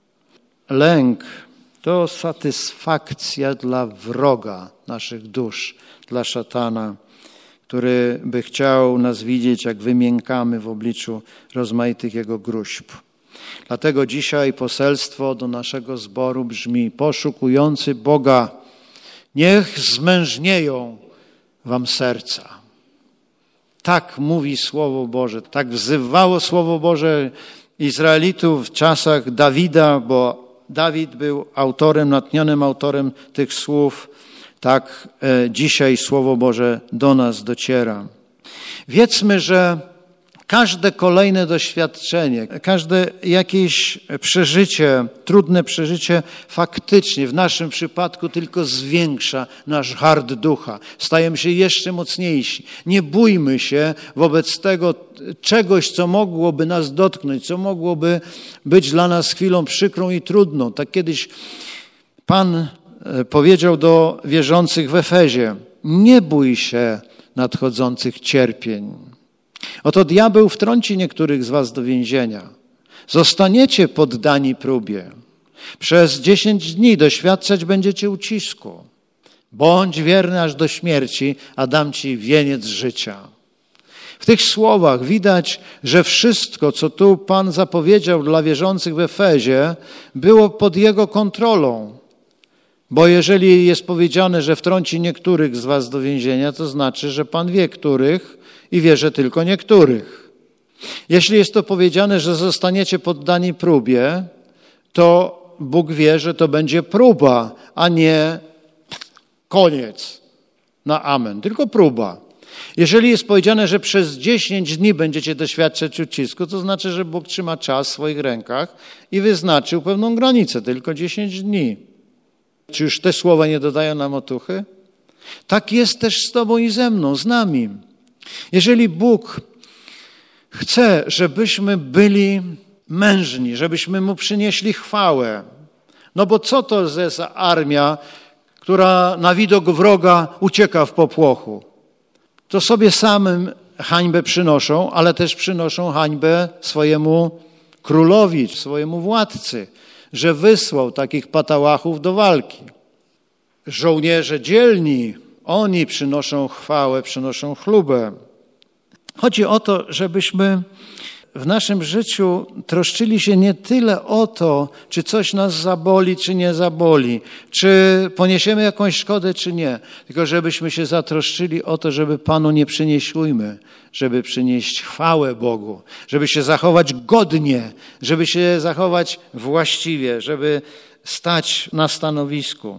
Speaker 4: Lęk to satysfakcja dla wroga naszych dusz, dla szatana, który by chciał nas widzieć, jak wymiękamy w obliczu rozmaitych jego gróźb. Dlatego dzisiaj poselstwo do naszego zboru brzmi: poszukujący Boga, niech zmężnieją wam serca. Tak mówi Słowo Boże, tak wzywało Słowo Boże Izraelitów w czasach Dawida, bo Dawid był autorem, natchnionym autorem tych słów, tak dzisiaj Słowo Boże do nas dociera. Wiedzmy, że każde kolejne doświadczenie, każde jakieś przeżycie, trudne przeżycie faktycznie w naszym przypadku tylko zwiększa nasz hart ducha. Stajemy się jeszcze mocniejsi. Nie bójmy się wobec tego czegoś, co mogłoby nas dotknąć, co mogłoby być dla nas chwilą przykrą i trudną. Tak kiedyś Pan powiedział do wierzących w Efezie: nie bój się nadchodzących cierpień. Oto diabeł wtrąci niektórych z was do więzienia. Zostaniecie poddani próbie. Przez 10 dni doświadczać będziecie ucisku. Bądź wierny aż do śmierci, a dam ci wieniec życia. W tych słowach widać, że wszystko, co tu Pan zapowiedział dla wierzących w Efezie, było pod Jego kontrolą. Bo jeżeli jest powiedziane, że wtrąci niektórych z was do więzienia, to znaczy, że Pan wie, których i wie, że tylko niektórych. Jeśli jest to powiedziane, że zostaniecie poddani próbie, to Bóg wie, że to będzie próba, a nie koniec na amen, tylko próba. Jeżeli jest powiedziane, że przez 10 dni będziecie doświadczać ucisku, to znaczy, że Bóg trzyma czas w swoich rękach i wyznaczył pewną granicę, tylko 10 dni. Czy już te słowa nie dodają nam otuchy? Tak jest też z tobą i ze mną, z nami. Jeżeli Bóg chce, żebyśmy byli mężni, żebyśmy Mu przynieśli chwałę, no bo co to jest za armia, która na widok wroga ucieka w popłochu? To sobie samym hańbę przynoszą, ale też przynoszą hańbę swojemu królowi, swojemu władcy, że wysłał takich patałachów do walki. Żołnierze dzielni, oni przynoszą chwałę, przynoszą chlubę. Chodzi o to, żebyśmy w naszym życiu troszczyli się nie tyle o to, czy coś nas zaboli, czy nie zaboli, czy poniesiemy jakąś szkodę, czy nie, tylko żebyśmy się zatroszczyli o to, żeby Panu nie przynieść ujmy, żeby przynieść chwałę Bogu, żeby się zachować godnie, żeby się zachować właściwie, żeby stać na stanowisku.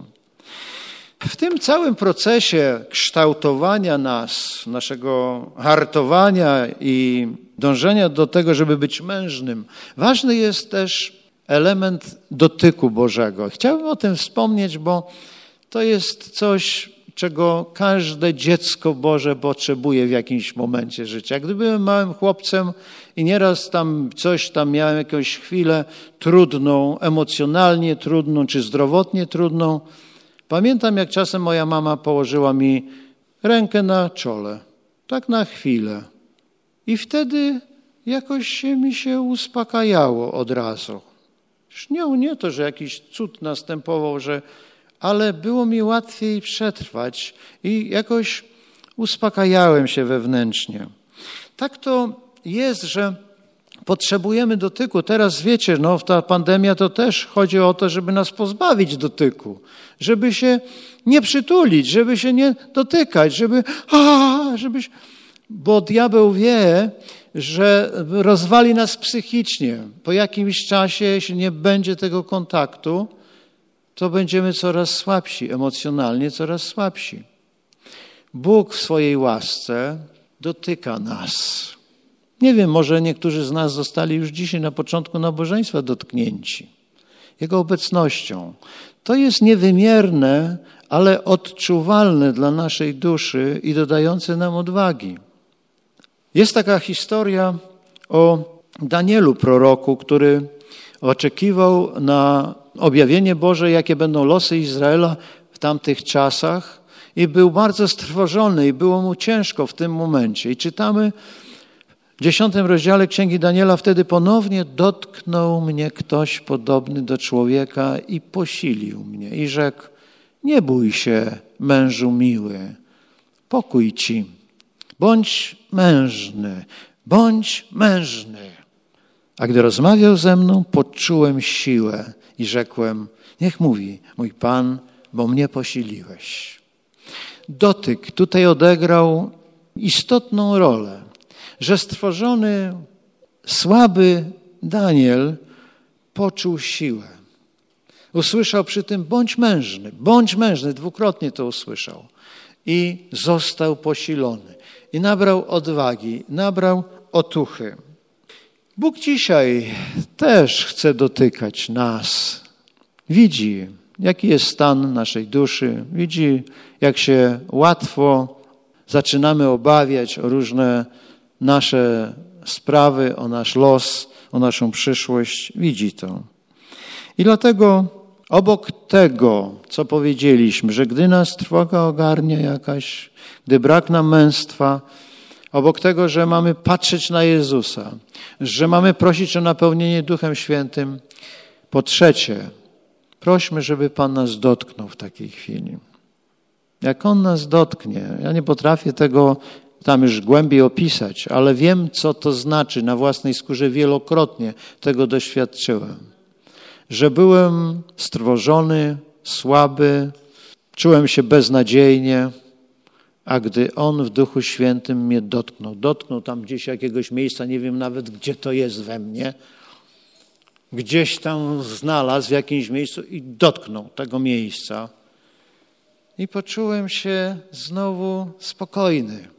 Speaker 4: W tym całym procesie kształtowania nas, naszego hartowania i dążenia do tego, żeby być mężnym, ważny jest też element dotyku Bożego. Chciałbym o tym wspomnieć, bo to jest coś, czego każde dziecko Boże potrzebuje w jakimś momencie życia. Jak gdy byłem małym chłopcem i nieraz miałem jakąś chwilę trudną, emocjonalnie trudną, czy zdrowotnie trudną, pamiętam, jak czasem moja mama położyła mi rękę na czole, tak na chwilę. I wtedy jakoś mi się uspokajało od razu. Już nie to, że jakiś cud następował, ale było mi łatwiej przetrwać i jakoś uspokajałem się wewnętrznie. Tak to jest, że potrzebujemy dotyku. Teraz wiecie, ta pandemia to też chodzi o to, żeby nas pozbawić dotyku, żeby się nie przytulić, żeby się nie dotykać, bo diabeł wie, że rozwali nas psychicznie. Po jakimś czasie, jeśli nie będzie tego kontaktu, to będziemy coraz słabsi, emocjonalnie coraz słabsi. Bóg w swojej łasce dotyka nas. Nie wiem, może niektórzy z nas zostali już dzisiaj na początku nabożeństwa dotknięci Jego obecnością. To jest niewymierne, ale odczuwalne dla naszej duszy i dodające nam odwagi. Jest taka historia o Danielu, proroku, który oczekiwał na objawienie Boże, jakie będą losy Izraela w tamtych czasach i był bardzo strwożony i było mu ciężko w tym momencie. I czytamy w 10 rozdziale Księgi Daniela: wtedy ponownie dotknął mnie ktoś podobny do człowieka i posilił mnie i rzekł: nie bój się, mężu miły, pokój ci, bądź mężny, bądź mężny. A gdy rozmawiał ze mną, poczułem siłę i rzekłem: niech mówi mój Pan, bo mnie posiliłeś. Dotyk tutaj odegrał istotną rolę, że stworzony, słaby Daniel poczuł siłę. Usłyszał przy tym bądź mężny, dwukrotnie to usłyszał. I został posilony. I nabrał odwagi, nabrał otuchy. Bóg dzisiaj też chce dotykać nas. Widzi, jaki jest stan naszej duszy. Widzi, jak się łatwo zaczynamy obawiać o różne nasze sprawy, o nasz los, o naszą przyszłość. Widzi to. I dlatego obok tego, co powiedzieliśmy, że gdy nas trwoga ogarnia jakaś, gdy brak nam męstwa, obok tego, że mamy patrzeć na Jezusa, że mamy prosić o napełnienie Duchem Świętym, po trzecie, prośmy, żeby Pan nas dotknął w takiej chwili. Jak On nas dotknie, ja nie potrafię tego tam już głębiej opisać, ale wiem, co to znaczy. Na własnej skórze wielokrotnie tego doświadczyłem. Że byłem strwożony, słaby, czułem się beznadziejnie, a gdy On w Duchu Świętym mnie dotknął tam gdzieś jakiegoś miejsca, nie wiem nawet gdzie to jest we mnie, gdzieś tam znalazł w jakimś miejscu i dotknął tego miejsca. I poczułem się znowu spokojny,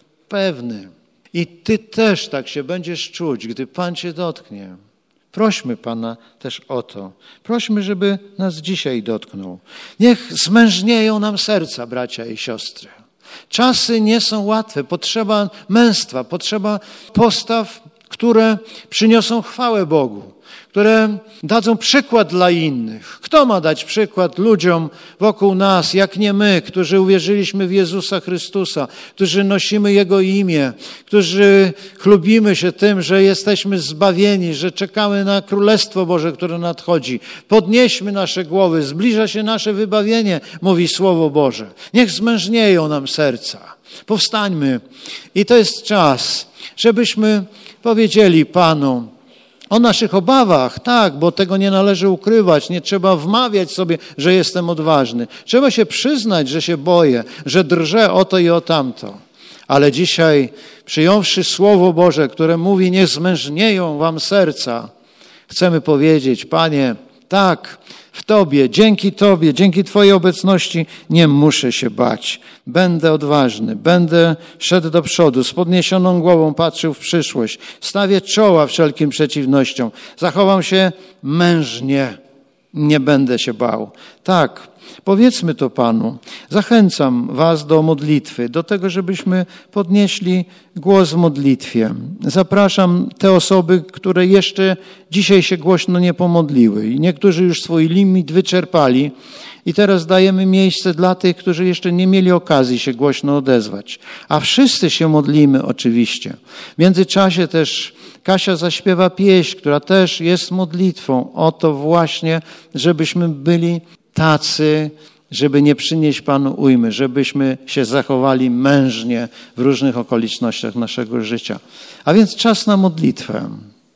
Speaker 4: pewny. I ty też tak się będziesz czuć, gdy Pan cię dotknie. Prośmy Pana też o to. Prośmy, żeby nas dzisiaj dotknął. Niech zmężnieją nam serca, bracia i siostry. Czasy nie są łatwe. Potrzeba męstwa, potrzeba postaw, które przyniosą chwałę Bogu, które dadzą przykład dla innych. Kto ma dać przykład ludziom wokół nas, jak nie my, którzy uwierzyliśmy w Jezusa Chrystusa, którzy nosimy Jego imię, którzy chlubimy się tym, że jesteśmy zbawieni, że czekamy na Królestwo Boże, które nadchodzi. Podnieśmy nasze głowy, zbliża się nasze wybawienie, mówi Słowo Boże. Niech zmężnieją nam serca. Powstańmy. I to jest czas, żebyśmy powiedzieli Panu o naszych obawach, tak, bo tego nie należy ukrywać, nie trzeba wmawiać sobie, że jestem odważny. Trzeba się przyznać, że się boję, że drżę o to i o tamto. Ale dzisiaj, przyjąwszy Słowo Boże, które mówi, niech zmężnieją wam serca, chcemy powiedzieć, Panie, tak, w Tobie, dzięki Twojej obecności nie muszę się bać. Będę odważny, będę szedł do przodu, z podniesioną głową patrzył w przyszłość. Stawię czoła wszelkim przeciwnościom. Zachowam się mężnie, nie będę się bał. Tak, powiedzmy to Panu. Zachęcam was do modlitwy, do tego, żebyśmy podnieśli głos w modlitwie. Zapraszam te osoby, które jeszcze dzisiaj się głośno nie pomodliły. I niektórzy już swój limit wyczerpali i teraz dajemy miejsce dla tych, którzy jeszcze nie mieli okazji się głośno odezwać. A wszyscy się modlimy oczywiście. W międzyczasie też Kasia zaśpiewa pieśń, która też jest modlitwą o to właśnie, żebyśmy byli tacy, żeby nie przynieść Panu ujmy, żebyśmy się zachowali mężnie w różnych okolicznościach naszego życia. A więc czas na modlitwę.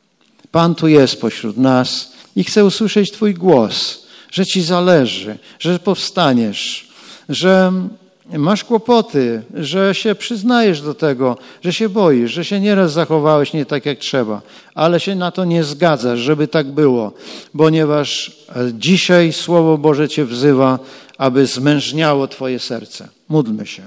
Speaker 4: Pan tu jest pośród nas i chce usłyszeć Twój głos, że Ci zależy, że powstaniesz, że masz kłopoty, że się przyznajesz do tego, że się boisz, że się nieraz zachowałeś nie tak jak trzeba, ale się na to nie zgadzasz, żeby tak było, ponieważ dzisiaj Słowo Boże Cię wzywa, aby zmężniało Twoje serce. Módlmy się.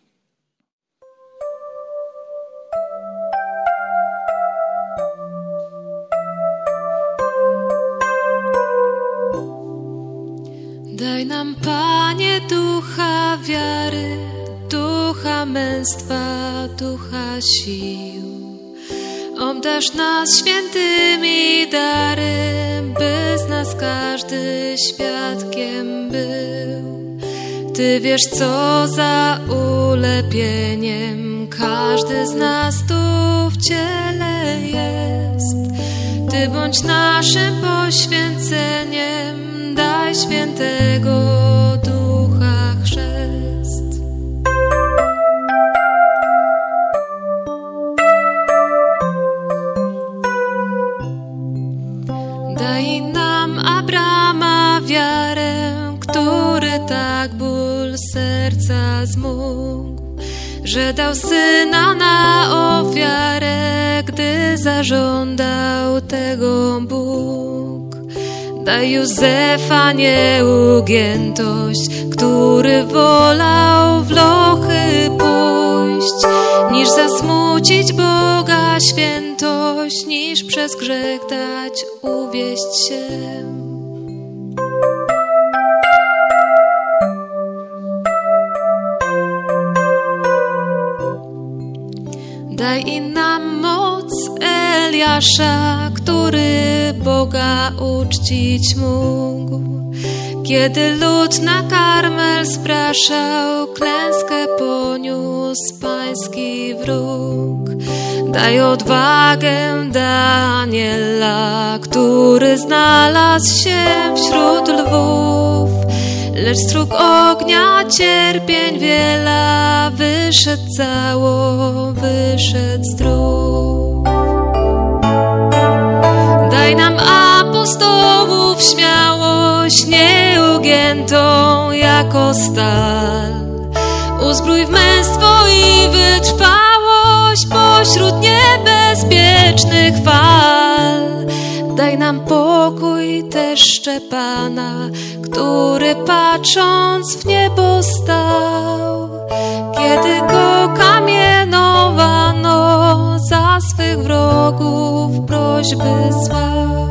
Speaker 5: Daj nam, Panie, ducha wiary, ducha męstwa, ducha sił. Obdarz nas świętymi dary, by z nas każdy świadkiem był. Ty wiesz, co za ulepieniem każdy z nas tu w ciele jest. Ty bądź naszym poświęceniem, daj świętego Ducha chrzest. Daj nam Abrama wiarę, który tak ból serca zmógł, że dał Syna na ofiarę, gdy zażądał tego Bóg. Daj Daj Józefa nieugiętość, który wolał w lochy pójść, niż zasmucić Boga świętość, niż przez grzech dać uwieść się. Daj i nam moc Eliasza, który Boga uczcić mógł. Kiedy lud na Karmel spraszał, klęskę poniósł pański wróg. Daj odwagę Daniela, który znalazł się wśród lwów. Lecz z dróg ognia cierpień wiela, wyszedł zdrów. Daj nam apostołów śmiałość nieugiętą jako stal. Uzbrój w męstwo i wytrwałość pośród niebezpiecznych fal. Daj nam pokój też Szczepana, który patrząc w niebo stał, kiedy go kamienowano, za swych wrogów prośby słał.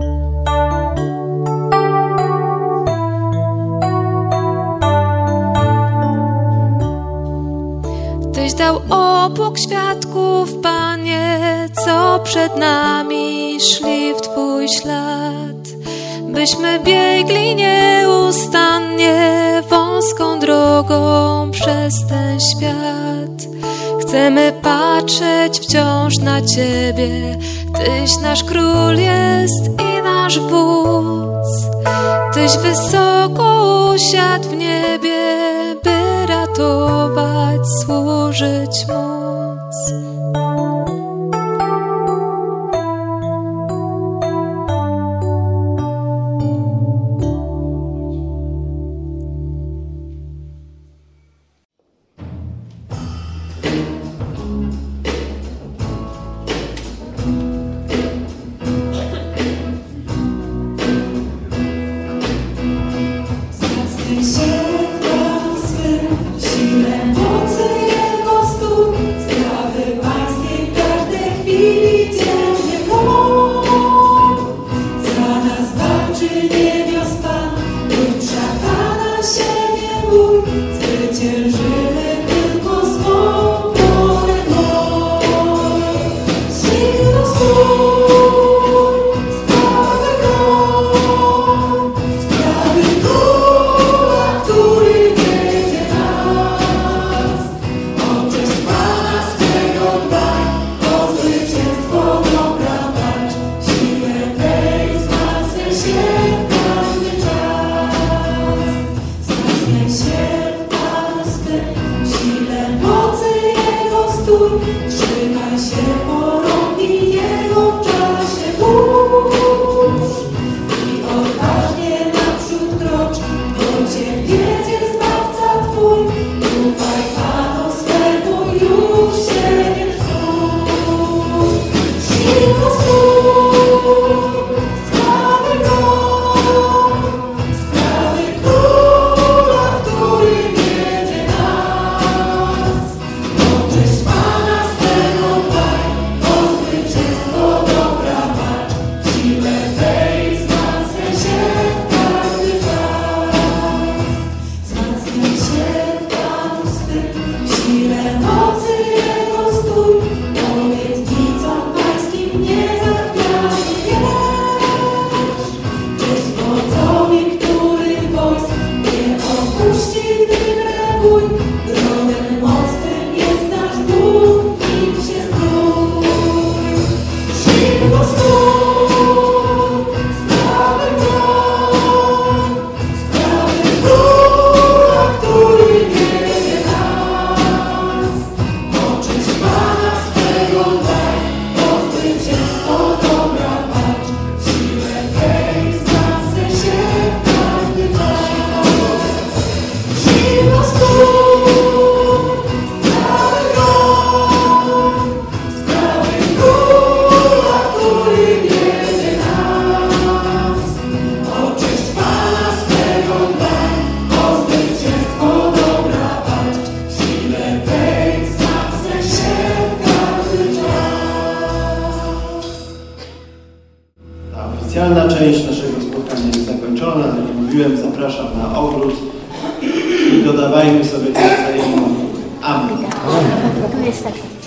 Speaker 5: Tyś dał obłok świadków, Panie, co przed nami szli w Twój ślad, byśmy biegli nieustannie wąską drogą przez ten świat. Chcemy patrzeć wciąż na Ciebie, Tyś nasz król jest i nasz wódz. Tyś wysoko usiadł w niebie, by ratować, służyć móc.
Speaker 2: Sile mocy Jego stóp.
Speaker 1: skończona, ale nie mówiłem, zapraszam na ogród i dodawajmy sobie też wzajemną amen.
Speaker 6: Tu jest taki.